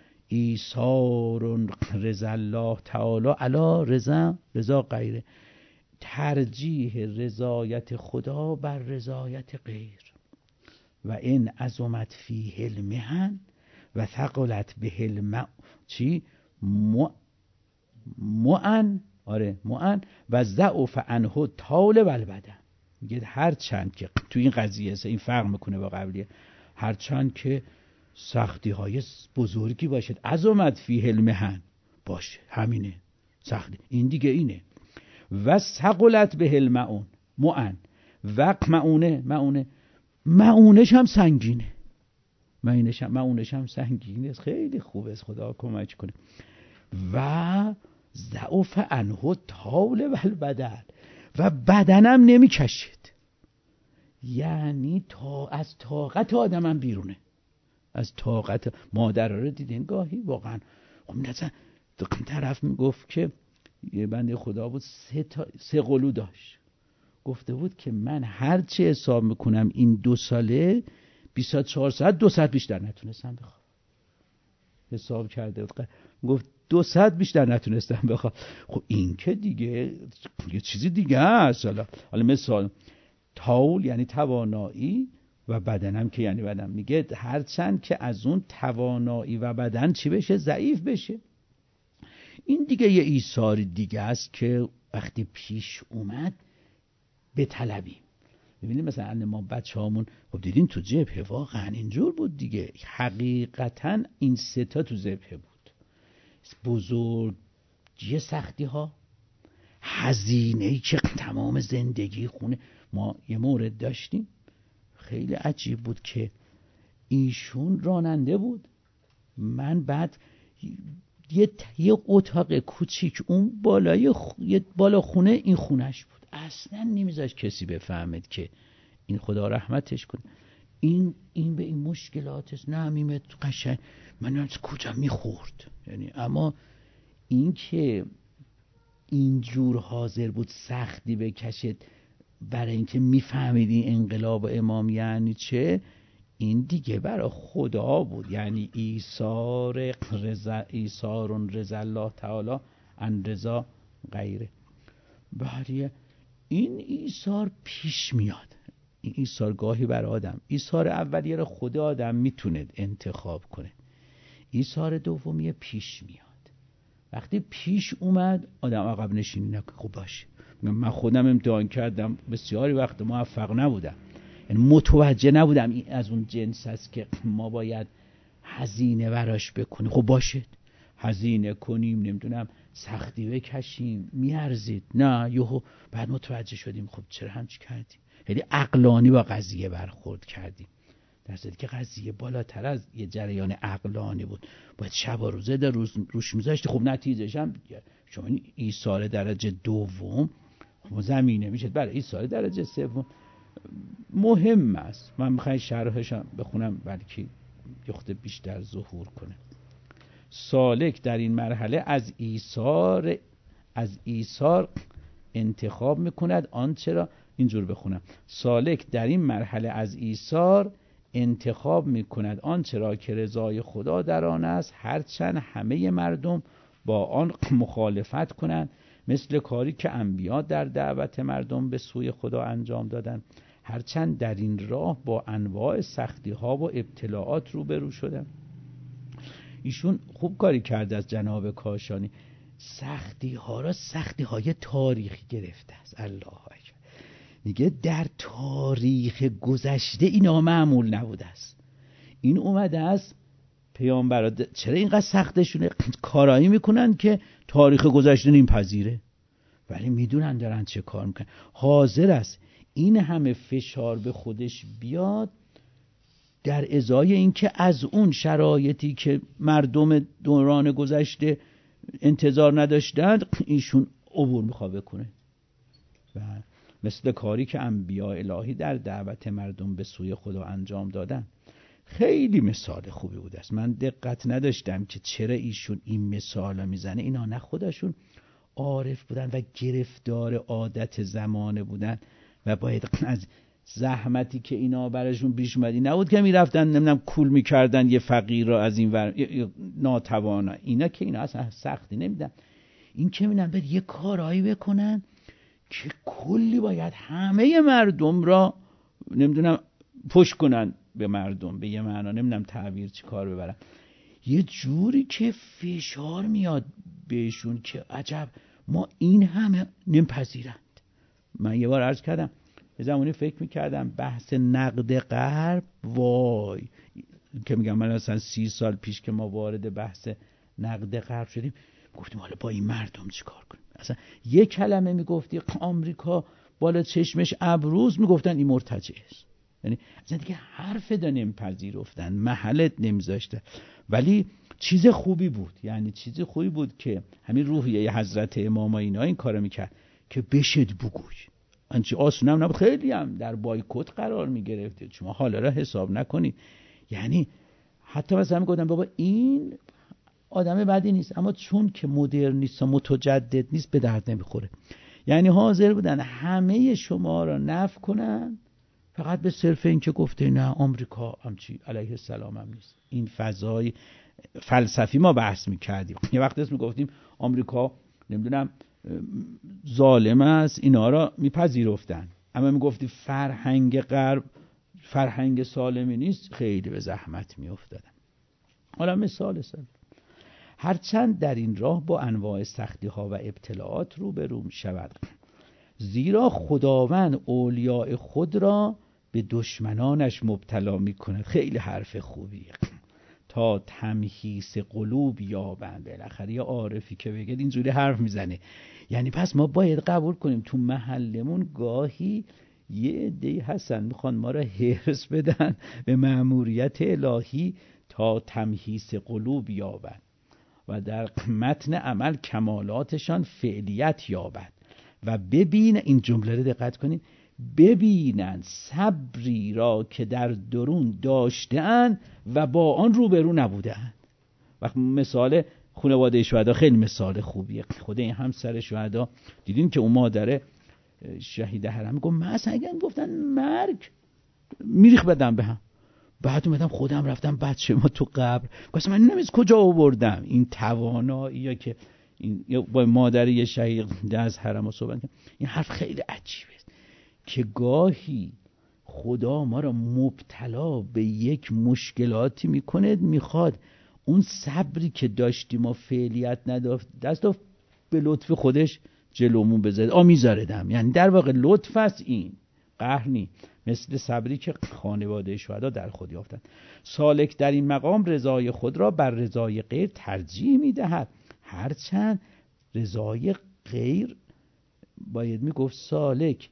ایثار رضا الله تعالی علی رضا رضا غیره، ترجیح رضایت خدا بر رضایت غیر. و این عظمت فیه المحن و ثقلت به الم چی مو معن آره معن و ضعف عنه طال و البدن. میگه هر چند که تو این قضیه این فرق میکنه با قبلیه، هر چند که سختی های بزرگی باشد، عظمت فیه المحن باشه، همینه سختی، این دیگه اینه. و ثقلت به المعون معن و معونه معونه معونش هم سنگینه، معونش هم معونش هم سنگینه، خیلی خوبه، خدا کمک کنه. و ضعف عنه طال و البدن، و بدنم نمیکشید، یعنی تا از طاقت آدمم بیرونه، از طاقت. مادر رو دیدین گاهی واقعا خب نزن طرف میگفت که یه بنده خدا بود سه, تا سه قلو داشت، گفته بود که من هر چه حساب میکنم این دو ساله بیست و چهار ساعت دو ساعت بیشتر نتونستم بخوام. حساب کرده بود گفت دو ساعت بیشتر نتونستم بخوام. خب این که دیگه یه چیزی دیگه است. حالا مثال طول یعنی توانایی و بدنم که یعنی بدن، میگه هرچند که از اون توانایی و بدن چی بشه ضعیف بشه. این دیگه یه ایثار دیگه است که وقتی پیش اومد به طلبیم. ببینید مثلا ما بچه هامون خب دیدین تو جبهه واقعا اینجور بود دیگه، حقیقتا این سه تا تو جبهه بود. بزرگی سختی ها، هزینه‌ای که تمام زندگی خونه. ما یه مورد داشتیم خیلی عجیب بود که ایشون راننده بود، من بعد یه یه اتاق کوچیک اون بالای خ... یه بالا خونه این خونش بود، اصلا نمیذاش کسی بفهمد که این خدا رحمتش کنه این این به این مشکلاتش نمیمد قشنگ من از کجا میخورد یعنی. اما این که اینجور حاضر بود سختی بکشد برای اینکه میفهمید این انقلاب و امام یعنی چه، این دیگه برای خدا بود. یعنی ایثار رضا ایثار رضا الله تعالی عن رضا غیره. بعد این ایثار پیش میاد، این ایثار گاهی بر آدم، ایثار اولیه رو خود آدم میتونه انتخاب کنه، ایثار دومی پیش میاد. وقتی پیش اومد آدم عقب نشینی نکنه. خب باشه، من خودم امتحان کردم بسیاری وقت موفق نبودم، یعنی متوجه نبودم این از اون جنس است که ما باید هزینه براش بکنیم. خب باشه هزینه کنیم، نمیدونم سختی بکشیم، میارزید. نه یهو بعد متوجه شدیم خب چرا همچی کردیم، یعنی عقلانی با قضیه برخورد کردیم، در صورتی که قضیه بالاتر از یه جریان عقلانی بود، باید شب و روزه در روز روش میذاشتی. خب نتیجهش هم شما ایثار درجه دوم خب زمینه میشه برای ایثار درجه سوم. مهم است. من میخوام شرحش بخونم بلکه یه خود بیشتر ظهور کنه. سالک در این مرحله از ایثار از ایثار انتخاب میکند آنچه را، اینجور بخونم، سالک در این مرحله از ایثار انتخاب میکند آنچه را که رضای خدا در آن است، هرچند همه مردم با آن مخالفت کنند، مثل کاری که انبیا در دعوت مردم به سوی خدا انجام دادند. هرچند در این راه با انواع سختی ها و ابتلاعات روبرو شدند. ایشون خوب کاری کرده از جناب کاشانی. سختی ها را سختی های تاریخی گرفته است. الله اکبر. میگه در تاریخ گذشته اینا معمول نبوده است. این اومده است پیامبرا چرا اینقدر سختشونه؟ کارایی میکنن که تاریخ گذشته نمیپذیره، ولی میدونن دارن چه کار میکنن. حاضر است این همه فشار به خودش بیاد در ازای اینکه از اون شرایطی که مردم دوران گذشته انتظار نداشتند ایشون عبور میخواد بکنه. و مثل کاری که انبیاء الهی در دعوت مردم به سوی خدا انجام دادن. خیلی مثال خوبی بود است. من دقت نداشتم که چرا ایشون این مثال میزنه. اینا نه خودشون عارف بودن و گرفتار عادت زمانه بودن و باید از زحمتی که اینا براشون پیش اومدی نبود که میرفتن نمیدونم کول میکردن یه فقیر را از این ور ناتوانا. اینا که اینا اصلا سختی نمیدن. این که میدن باید یه کارایی بکنن که کلی باید همه مردم را نمیدونم پشت کنن به مردم، به یه معنا نمیدونم تعبیر چی کار ببرن، یه جوری که فشار میاد بهشون که عجب ما این همه نمیپذیرند. من یه بار عرض کردم یه زمانی فکر میکردم بحث نقد غرب، وای که میگم من اصلا سی سال پیش که ما وارد بحث نقد غرب شدیم گفتیم حالا با این مردم چی کار کنیم. اصلا یه کلمه میگفتی آمریکا بالا چشمش ابروز میگفتن این مرتجع است. یعنی اصلا دیگه حرف دا نمیپذیرفتن، محلت نمیذاشتن. ولی چیز خوبی بود، یعنی چیز خوبی بود که همین روحیه حضرت امام اینا این کارو میکرد که بشد بگوی. انچه آسون هم نبود، خیلی هم در بایکوت قرار میگرفته. شما حالا را حساب نکنید. یعنی حتی مثلا میگفتن بابا این آدم بدی نیست، اما چون که مدرن نیست و متجدد نیست به درد نمیخوره. یعنی حاضر بودن همه شما را نفی کنن فقط به صرف این که گفته نه آمریکا همچی علیه السلام هم نیست. این فضای فلسفی ما بحث میکردیم. یه وقت اسم میگفتیم آمریکا نمیدونم ظالم است، اینا را میپذیرفتن. اما میگفتی فرهنگ غرب فرهنگ سالمی نیست، خیلی به زحمت میافتادن. حالا مثال سال هرچند در این راه با انواع سختی ها و ابتلاعات روبرو می شود، زیرا خداوند اولیاء خود را به دشمنانش مبتلا می کند. خیلی حرف خوبیه. تا تمحیص قلوب یابند. بالاخره یه عارفی که بگه اینجوری حرف میزنه. یعنی پس ما باید قبول کنیم تو محلمون گاهی یه عده‌ای هستن میخوان ما را حرص بدن به مأموریت الهی تا تمحیص قلوب یابند و در متن عمل کمالاتشان فعلیت یابد و ببین، این جمله رو دقت کنین، ببینند صبری را که در درون داشته‌اند و با آن روبرو نبودند. وقت مثال خانواده شهدا خیلی مثال خوبیه. خود این همسر شهدا دیدین که اون مادر شهید حرم گفت من اصلا اگه گفتن مرگ میریخ بدم به هم. بعد اومدم خودم رفتم بچه ما تو قبر گفتم من نمیز کجا آوردم این توانایی یا که این با مادر یه شهید از حرم صحبت کنم. این حرف خیلی عجیبه که گاهی خدا ما را مبتلا به یک مشکلاتی میکنه، میخواد اون صبری که داشتیم و فعلیت نداشت دست به لطف خودش جلومون بذاره. آ میذاردم، یعنی در واقع لطف است، این قهر نی، مثل صبری که خانواده شهدا در خود یافتند. سالک در این مقام رضای خود را بر رضای غیر ترجیح میدهد، هرچند رضای غیر باید میگفت سالک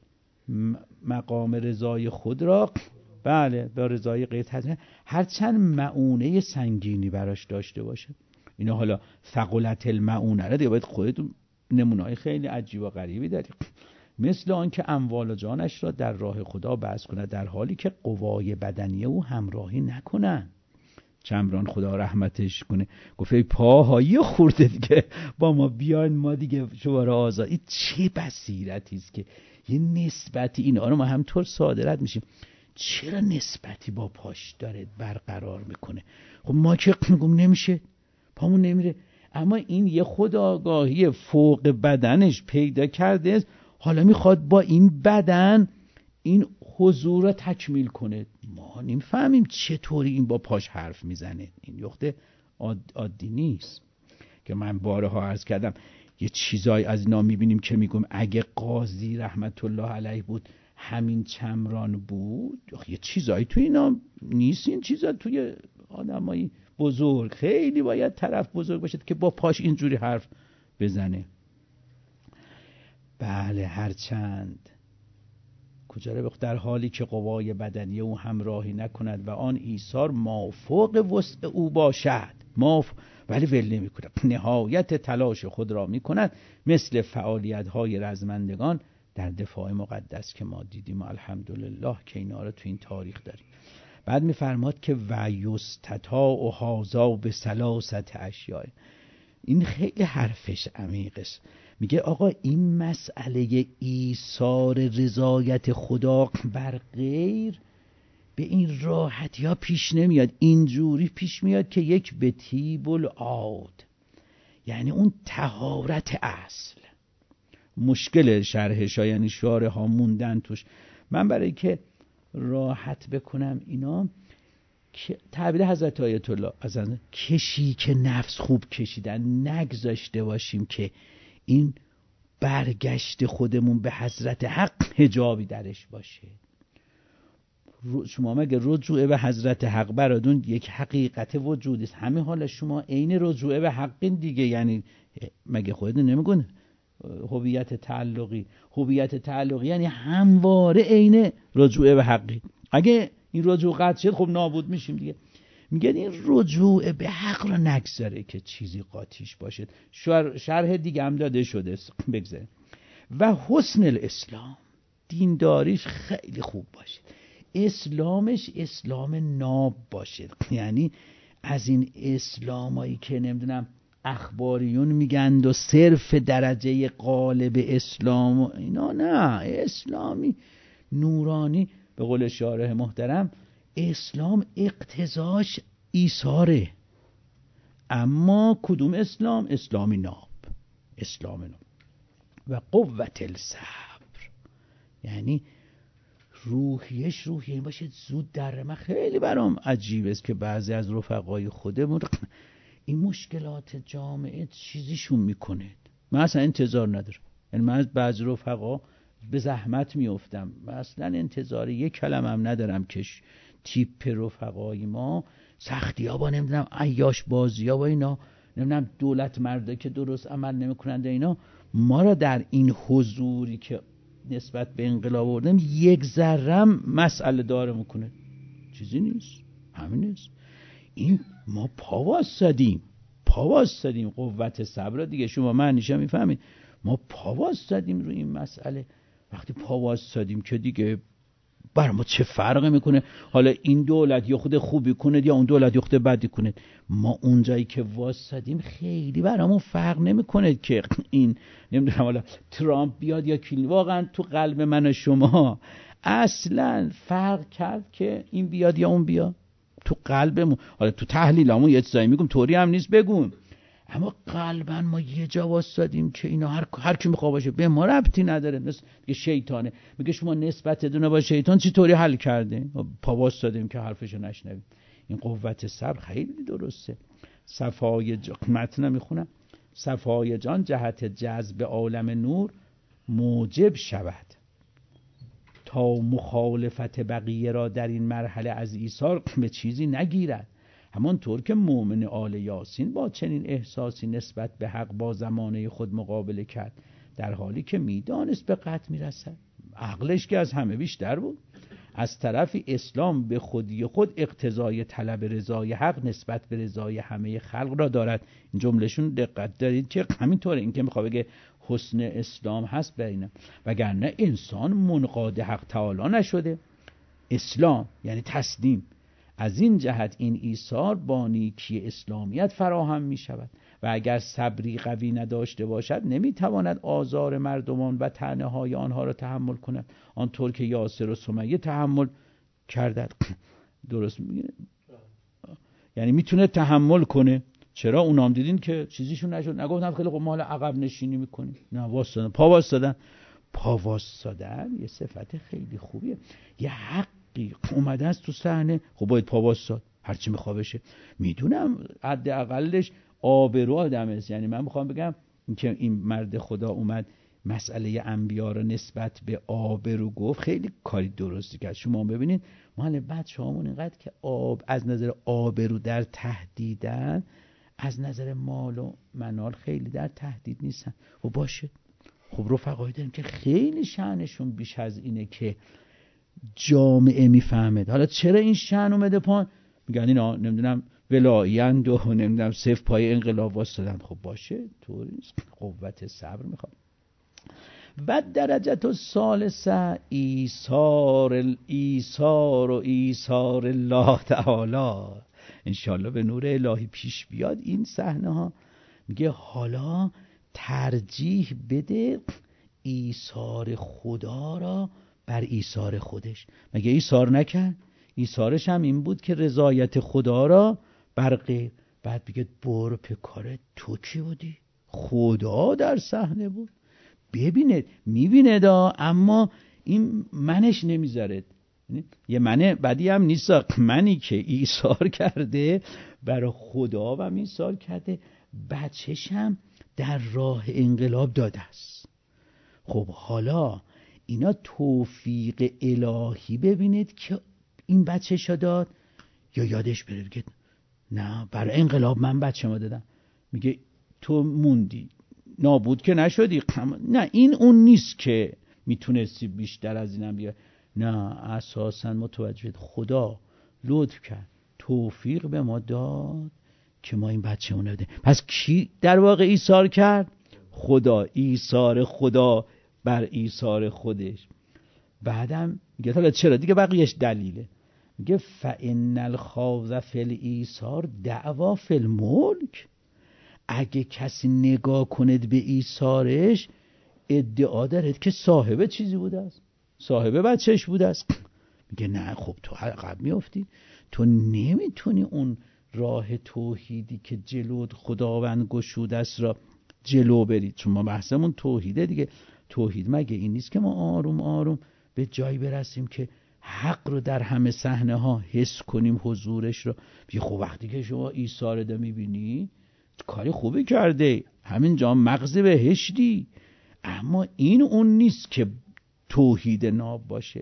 مقام رضای خود را بله با رضای غیر ترجیح، هرچند معونه سنگینی براش داشته باشه. اینا حالا ثقلت المعونه را دیگه باید خودتون نمونه‌های خیلی عجیب و غریبی داریم. مثل آن که اموال جانش را در راه خدا بذل کند در حالی که قوای بدنی او همراهی نکنند. چمران خدا رحمتش کنه گفت ای پاهایی خورده دیگه با ما بیاین، ما دیگه شما را آزاد. این چه بصیرتی است که یه نسبتی اینا رو ما همطور ساده رد میشیم. چرا نسبتی با پاش داره برقرار میکنه؟ خب ما که میگم نمیشه، پامون نمیره، اما این یه خودآگاهی فوق بدنش پیدا کرده، حالا میخواد با این بدن این حضور رو تکمیل کنه. ما نمیفهمیم چطوری این با پاش حرف میزنه. این یخته عادی نیست که من بارها عرض کردم. یه چیزایی از اینا میبینیم که میگم اگه قاضی رحمت الله علیه بود همین چمران بود، یه چیزایی توی اینا نیست. این چیزا توی آدمای بزرگ خیلی باید طرف بزرگ باشه که با پاش اینجوری حرف بزنه. بله، هرچند کجا رو بخ در حالی که قوای بدنی او همراهی نکند و آن ایثار مافوق وسع او باشد، ماف ولی ول نمی کند، نهایت تلاش خود را می کند، مثل فعالیت های رزمندگان در دفاع مقدس که ما دیدیم الحمدلله که اینا رو تو این تاریخ داریم. بعد می فرماد که و یستطاع و هازا به ثلاثت اشیاء. این خیلی حرفش عمیقش. میگه آقا این مسئله ایثار رضایت خدا بر غیر به این راحتی ها پیش نمیاد. اینجوری پیش میاد که یک به طیب العاد، یعنی اون طهارت اصل. مشکل شرحش ها یعنی شاره ها موندن توش. من برای که راحت بکنم اینا، تعبیر حضرت آیت الله از کشی که نفس خوب کشیدن، نگذاشته باشیم که این برگشت خودمون به حضرت حق حجابی درش باشه. شما مگه رجوع به حضرت حق برادون یک حقیقت وجود است؟ همه حال شما عین رجوع به حق دیگه. یعنی مگه خودتون نمیگن هویت تعلقی؟ هویت تعلقی یعنی همواره عین رجوع به حقی. اگه این رجوع قطع شد خب نابود میشیم دیگه. میگه این رجوع به حق را نگذاره که چیزی قاطیش باشه. شرح دیگه هم داده شده، بگذاره. و حسن الاسلام، دینداریش خیلی خوب باشه، اسلامش اسلام ناب باشه. یعنی از این اسلامایی که نمیدونم اخباریون میگند و صرف درجه قالب اسلام و اینا، نه، اسلامی نورانی. به قول شارح محترم اسلام اقتضاش ایثاره، اما کدوم اسلام؟ اسلامی ناب، اسلام ناب. و قوت الصبر، یعنی روحیش روحیه این باشه زود در. من خیلی برام عجیب است که بعضی از رفقای خودمون این مشکلات جامعه چیزیشون میکنه. من اصلا انتظار ندارم. یعنی من از بعضی رفقا به زحمت میافتم، من اصلا انتظار یک کلمه هم ندارم که تیپ رفقای ما سختی ها با نمیدونم عیاش بازی ها با اینا، نمیدونم دولت مرده که درست عمل نمیکنند اینا، ما را در این حضوری که نسبت به انقلاب آوردیم یک ذرم مسئله داره میکنه. چیزی نیست، همین نیست. این ما پا واسدیم، پا واسدیم. قوت صبر دیگه شما معنیش میفهمید. ما پا واسدیم روی این مسئله. وقتی پا واسدیم که دیگه بر ما چه فرقی میکنه حالا این دولت یا خود خوبی کنه یا اون دولت یا خود بدی کنه؟ ما اونجایی که واسدیم خیلی برامون فرق نمیکنه که این نمیدونم حالا ترامپ بیاد یا کلینتون. واقعا تو قلب من و شما اصلا فرق کرد که این بیاد یا اون بیاد؟ تو قلبمون، حالا تو تحلیلامون یه چیزایی میگم طوری هم نیست بگم، اما قلبا ما یه جا واسدیم که اینا هر هر کی میخواد باشه به ما ربطی نداره. مثل شیطانه، میگه شما نسبت دونه با شیطان چی طوری حل کرده؟ پا واسدیم که حرفشو نشنویم. این قوت صبر خیلی درسته. صفای جان، متن میخونم، صفای جان جهت جذب عالم نور موجب شود تا مخالفت بقیه را در این مرحله از ایثار به چیزی نگیرد. همانطور که مؤمن آل یاسین با چنین احساسی نسبت به حق با زمانه خود مقابله کرد، در حالی که میدانست به قطع میرسد. عقلش که از همه بیشتر بود. از طرفی اسلام به خودی خود اقتضای طلب رضای حق نسبت به رضای همه خلق را دارد. این جملهشون دقت دارید که همینطوره. این که میخواد بگه حسن اسلام هست بینه، وگرنه انسان منقاد حق تعالی نشده. اسلام یعنی تسلیم. از این جهت این ایثار با نیکی اسلامیت فراهم می شود و اگر صبری قوی نداشته باشد نمی تواند آزار مردمان و طعنه های آنها را تحمل کند، آنطور که یاسر و سمیه تحمل کردند. درست میگه؟ یعنی میتونه تحمل کنه. چرا اونام دیدین که چیزیشون نشد، نگفتن خیلی خب ما حالا عقب نشینی میکنیم، نه واسطادن، پا واسطادن. پا واسطادن یه صفت خیلی خوبیه. یه حقی اومده است تو صحنه، خب باید پا واسطاد، هرچی میخواد بشه. میدونم حداقلش آبرو آدم است. یعنی من میخوام بگم که این مرد خدا اومد مسئله انبیا رو نسبت به آبرو گفت، خیلی کاری درستی کرد. شما ببینید مال بچه‌هامون اینقدر که آب از نظر آبرو در تهدیدن، از نظر مال و منال خیلی در تهدید نیستن. و باشه، خب رفقایی داریم که خیلی شأنشون بیش از اینه که جامعه میفهمد. حالا چرا این شأن اومده پایین؟ میگن اینا نمیدونم ولایند و نمیدونم صف پای انقلاب واسطادن. خب باشه، طوری نیست. قوت صبر میخواد. و درجت الثالثه ایثار الایثار و ایثار الله تعالی. انشالله به نور الهی پیش بیاد این صحنه ها. میگه حالا ترجیح بده ایثار خدا را بر ایثار خودش. مگه ایثار نکرد؟ ایثارش هم این بود که رضایت خدا را بر غیر. بعد بگه برو په کار تو کی بودی؟ خدا در صحنه بود. ببینید میبینه دا، اما این منش نمیذاره. یه منه بدی هم نیست، منی که ایثار کرده برای خدا و ایثار کرده، بچه‌ش هم در راه انقلاب داده است. خب حالا اینا توفیق الهی ببینید که این بچه‌شو داد، یا یادش بره بگه نه برای انقلاب من بچه ما دادم. میگه تو موندی، نابود که نشدی. نه این اون نیست که میتونستی بیشتر از اینم بیا. نه، اساسا متوجه خدا لطف کرد، توفیق به ما داد که ما این بچه اون بده. پس کی در واقع ایثار کرد؟ خدا. ایثار خدا بر ایثار خودش. بعدم میگه حالا چرا دیگه بقیهش دلیله. میگه فإن الخوض فی الایثار دعوا فی الملک. اگه کسی نگاه کند به ایثارش ادعا دارد که صاحب چیزی بوده است، صاحب بچهش بوده است. میگه نه، خب تو عقب میافتی، تو نمیتونی اون راه توحیدی که جلو خداوند گشوده است را جلو برید. چون ما بحثمون توحیده دیگه. توحید مگه این نیست که ما آروم آروم به جایی برسیم که حق رو در همه صحنه ها حس کنیم، حضورش رو. بی خب وقتی که شما عیسی رو میبینی کاری خوبی کرده، همین جا مغز بهشتی. اما این اون نیست که توحید ناب باشه.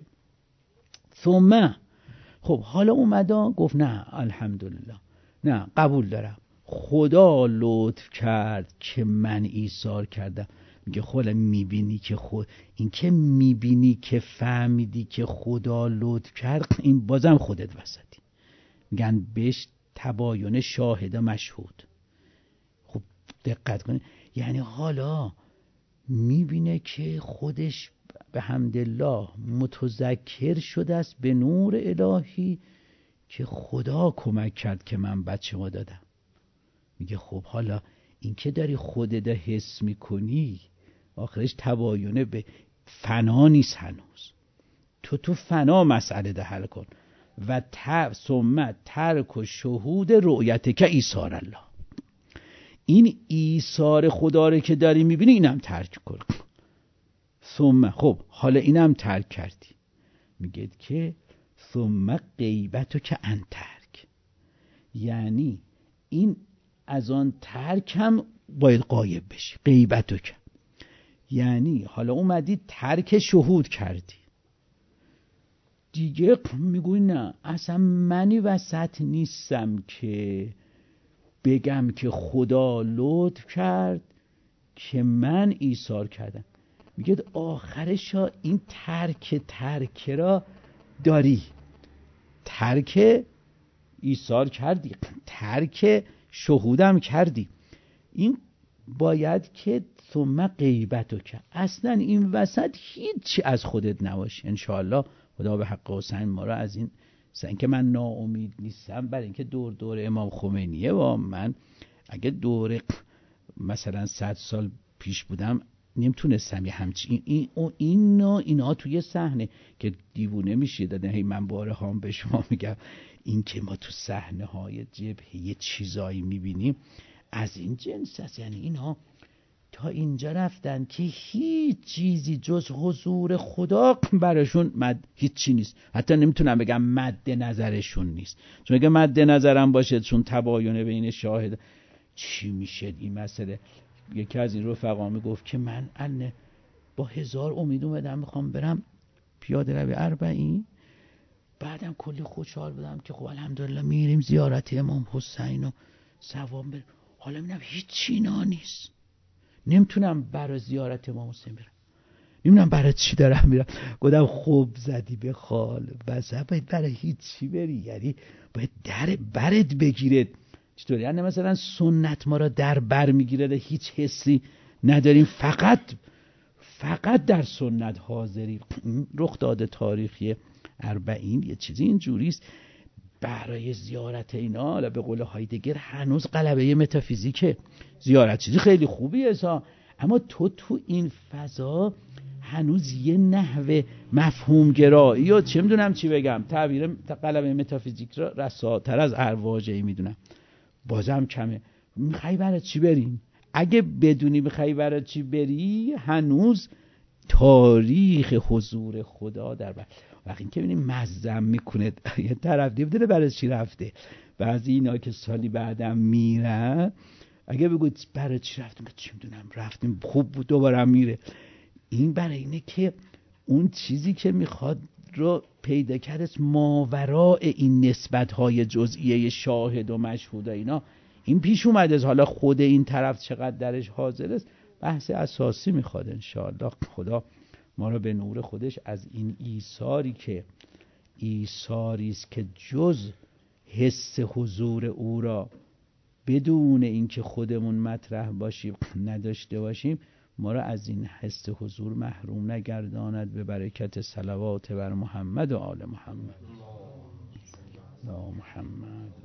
ثم خب حالا اومدا گفت نه الحمدلله، نه قبول دارم، خدا لطف کرد که من ایثار کردم. میگه خب میبینی که خود این که میبینی که فهمیدی که خدا لطف کرد، این بازم خودت وسطی. میگن بهش تباین شاهد مشهود. خب دقت کنید، یعنی حالا میبینه که خودش به حمدالله متذکر شده است به نور الهی که خدا کمک کرد که من بچه ما دادم. میگه خب حالا این که داری خودت حس میکنی آخرش تباینه به فنا نیست هنوز. تو تو فنا مسئله ده حل کن. و ثم ترک و شهود رؤیت که ایثار الله. این ایثار خدا رو که داری میبینی اینم ترک کن. ثم خب حالا اینم ترک کردی، میگه که ثم غیبتو که ان ترک، یعنی این از آن ترک هم باید غایب بشی. غیبتو که یعنی حالا اومدی ترک شهود کردی دیگه. میگوی نه اصلا منی وسط نیستم که بگم که خدا لطف کرد که من ایثار کردم. میگه آخرش این ترک ترک را داری، ترک ایثار کردی، ترک شهودم کردی. این باید که ثم غیبتو که اصلا این وسط هیچی از خودت نباشه. انشاءالله خدا به حق حسین ما را از این سن که من ناامید نیستم، برای اینکه دور دور امام خمینیه و من اگه دور مثلا صد سال پیش بودم نمیتونستم یه همچین این این اینا اینا توی صحنه که دیوونه میشید. داده هی من باره هم به شما میگم این که ما تو صحنه های جبهه یه چیزایی میبینیم از این جنس است. یعنی اینا تا اینجا رفتن که هیچ چیزی جز حضور خدا براشون مد هیچی نیست. حتی نمیتونم بگم مد نظرشون نیست، چون اگه مد نظرم باشه چون تباین بین شاهد چی میشه این مسئله. یکی از این رفقا میگفت که من الان با هزار امید اومدم میخوام برم پیاده روی اربعین، بعدم کلی خوشحال بودم که خب الحمدلله میریم زیارت امام حسین و ثواب بریم. حالا میبینم هیچ اینا نیست، نمیتونم برای زیارت امام حسین برم، نمیدونم برای چی دارم میرم. گفتم خوب زدی به خال واسه باید برای هیچی بری، یعنی باید در برد بگیرد. چطوری؟ یعنی مثلا سنت ما را در بر میگیره، هیچ حسی نداریم، فقط فقط در سنت حاضریم. رخ داده تاریخی اربعین یه چیزی اینجوریست. برای زیارت اینا حالا به قول هایدگر هنوز غلبه متافیزیکه. زیارت چیزی خیلی خوبیه ها، اما تو تو این فضا هنوز یه نحوه مفهوم گرایی یا چه میدونم چی بگم، تعبیر غلبه متافیزیک را رساتر از ارواجهی میدونم، بازم کمه. میخوای برای چی بریم؟ اگه بدونی میخوای برای چی بری هنوز تاریخ حضور خدا در بر وقتی که ببینیم مزم میکنه یه طرف دیده برای چی رفته. بعضی اینا که سالی بعدم میرن اگه بگو برای چی رفتیم، چی میدونم رفتیم خوب بود دوباره میره. این برای اینه که اون چیزی که میخواد رو پیدا کرد ماوراء این نسبت‌های جزئیه شاهد و مشهود و اینا این پیش اومده. حالا خود این طرف چقدر درش حاضر است بحث اساسی میخواد. انشاءالله خدا ما رو به نور خودش از این ایثاری که ایثاری است که جز حس حضور او را بدون اینکه خودمون مطرح باشیم نداشته باشیم، ما را از این حس حضور محروم نگرداند. به برکت صلوات بر محمد و آل محمد. یا محمد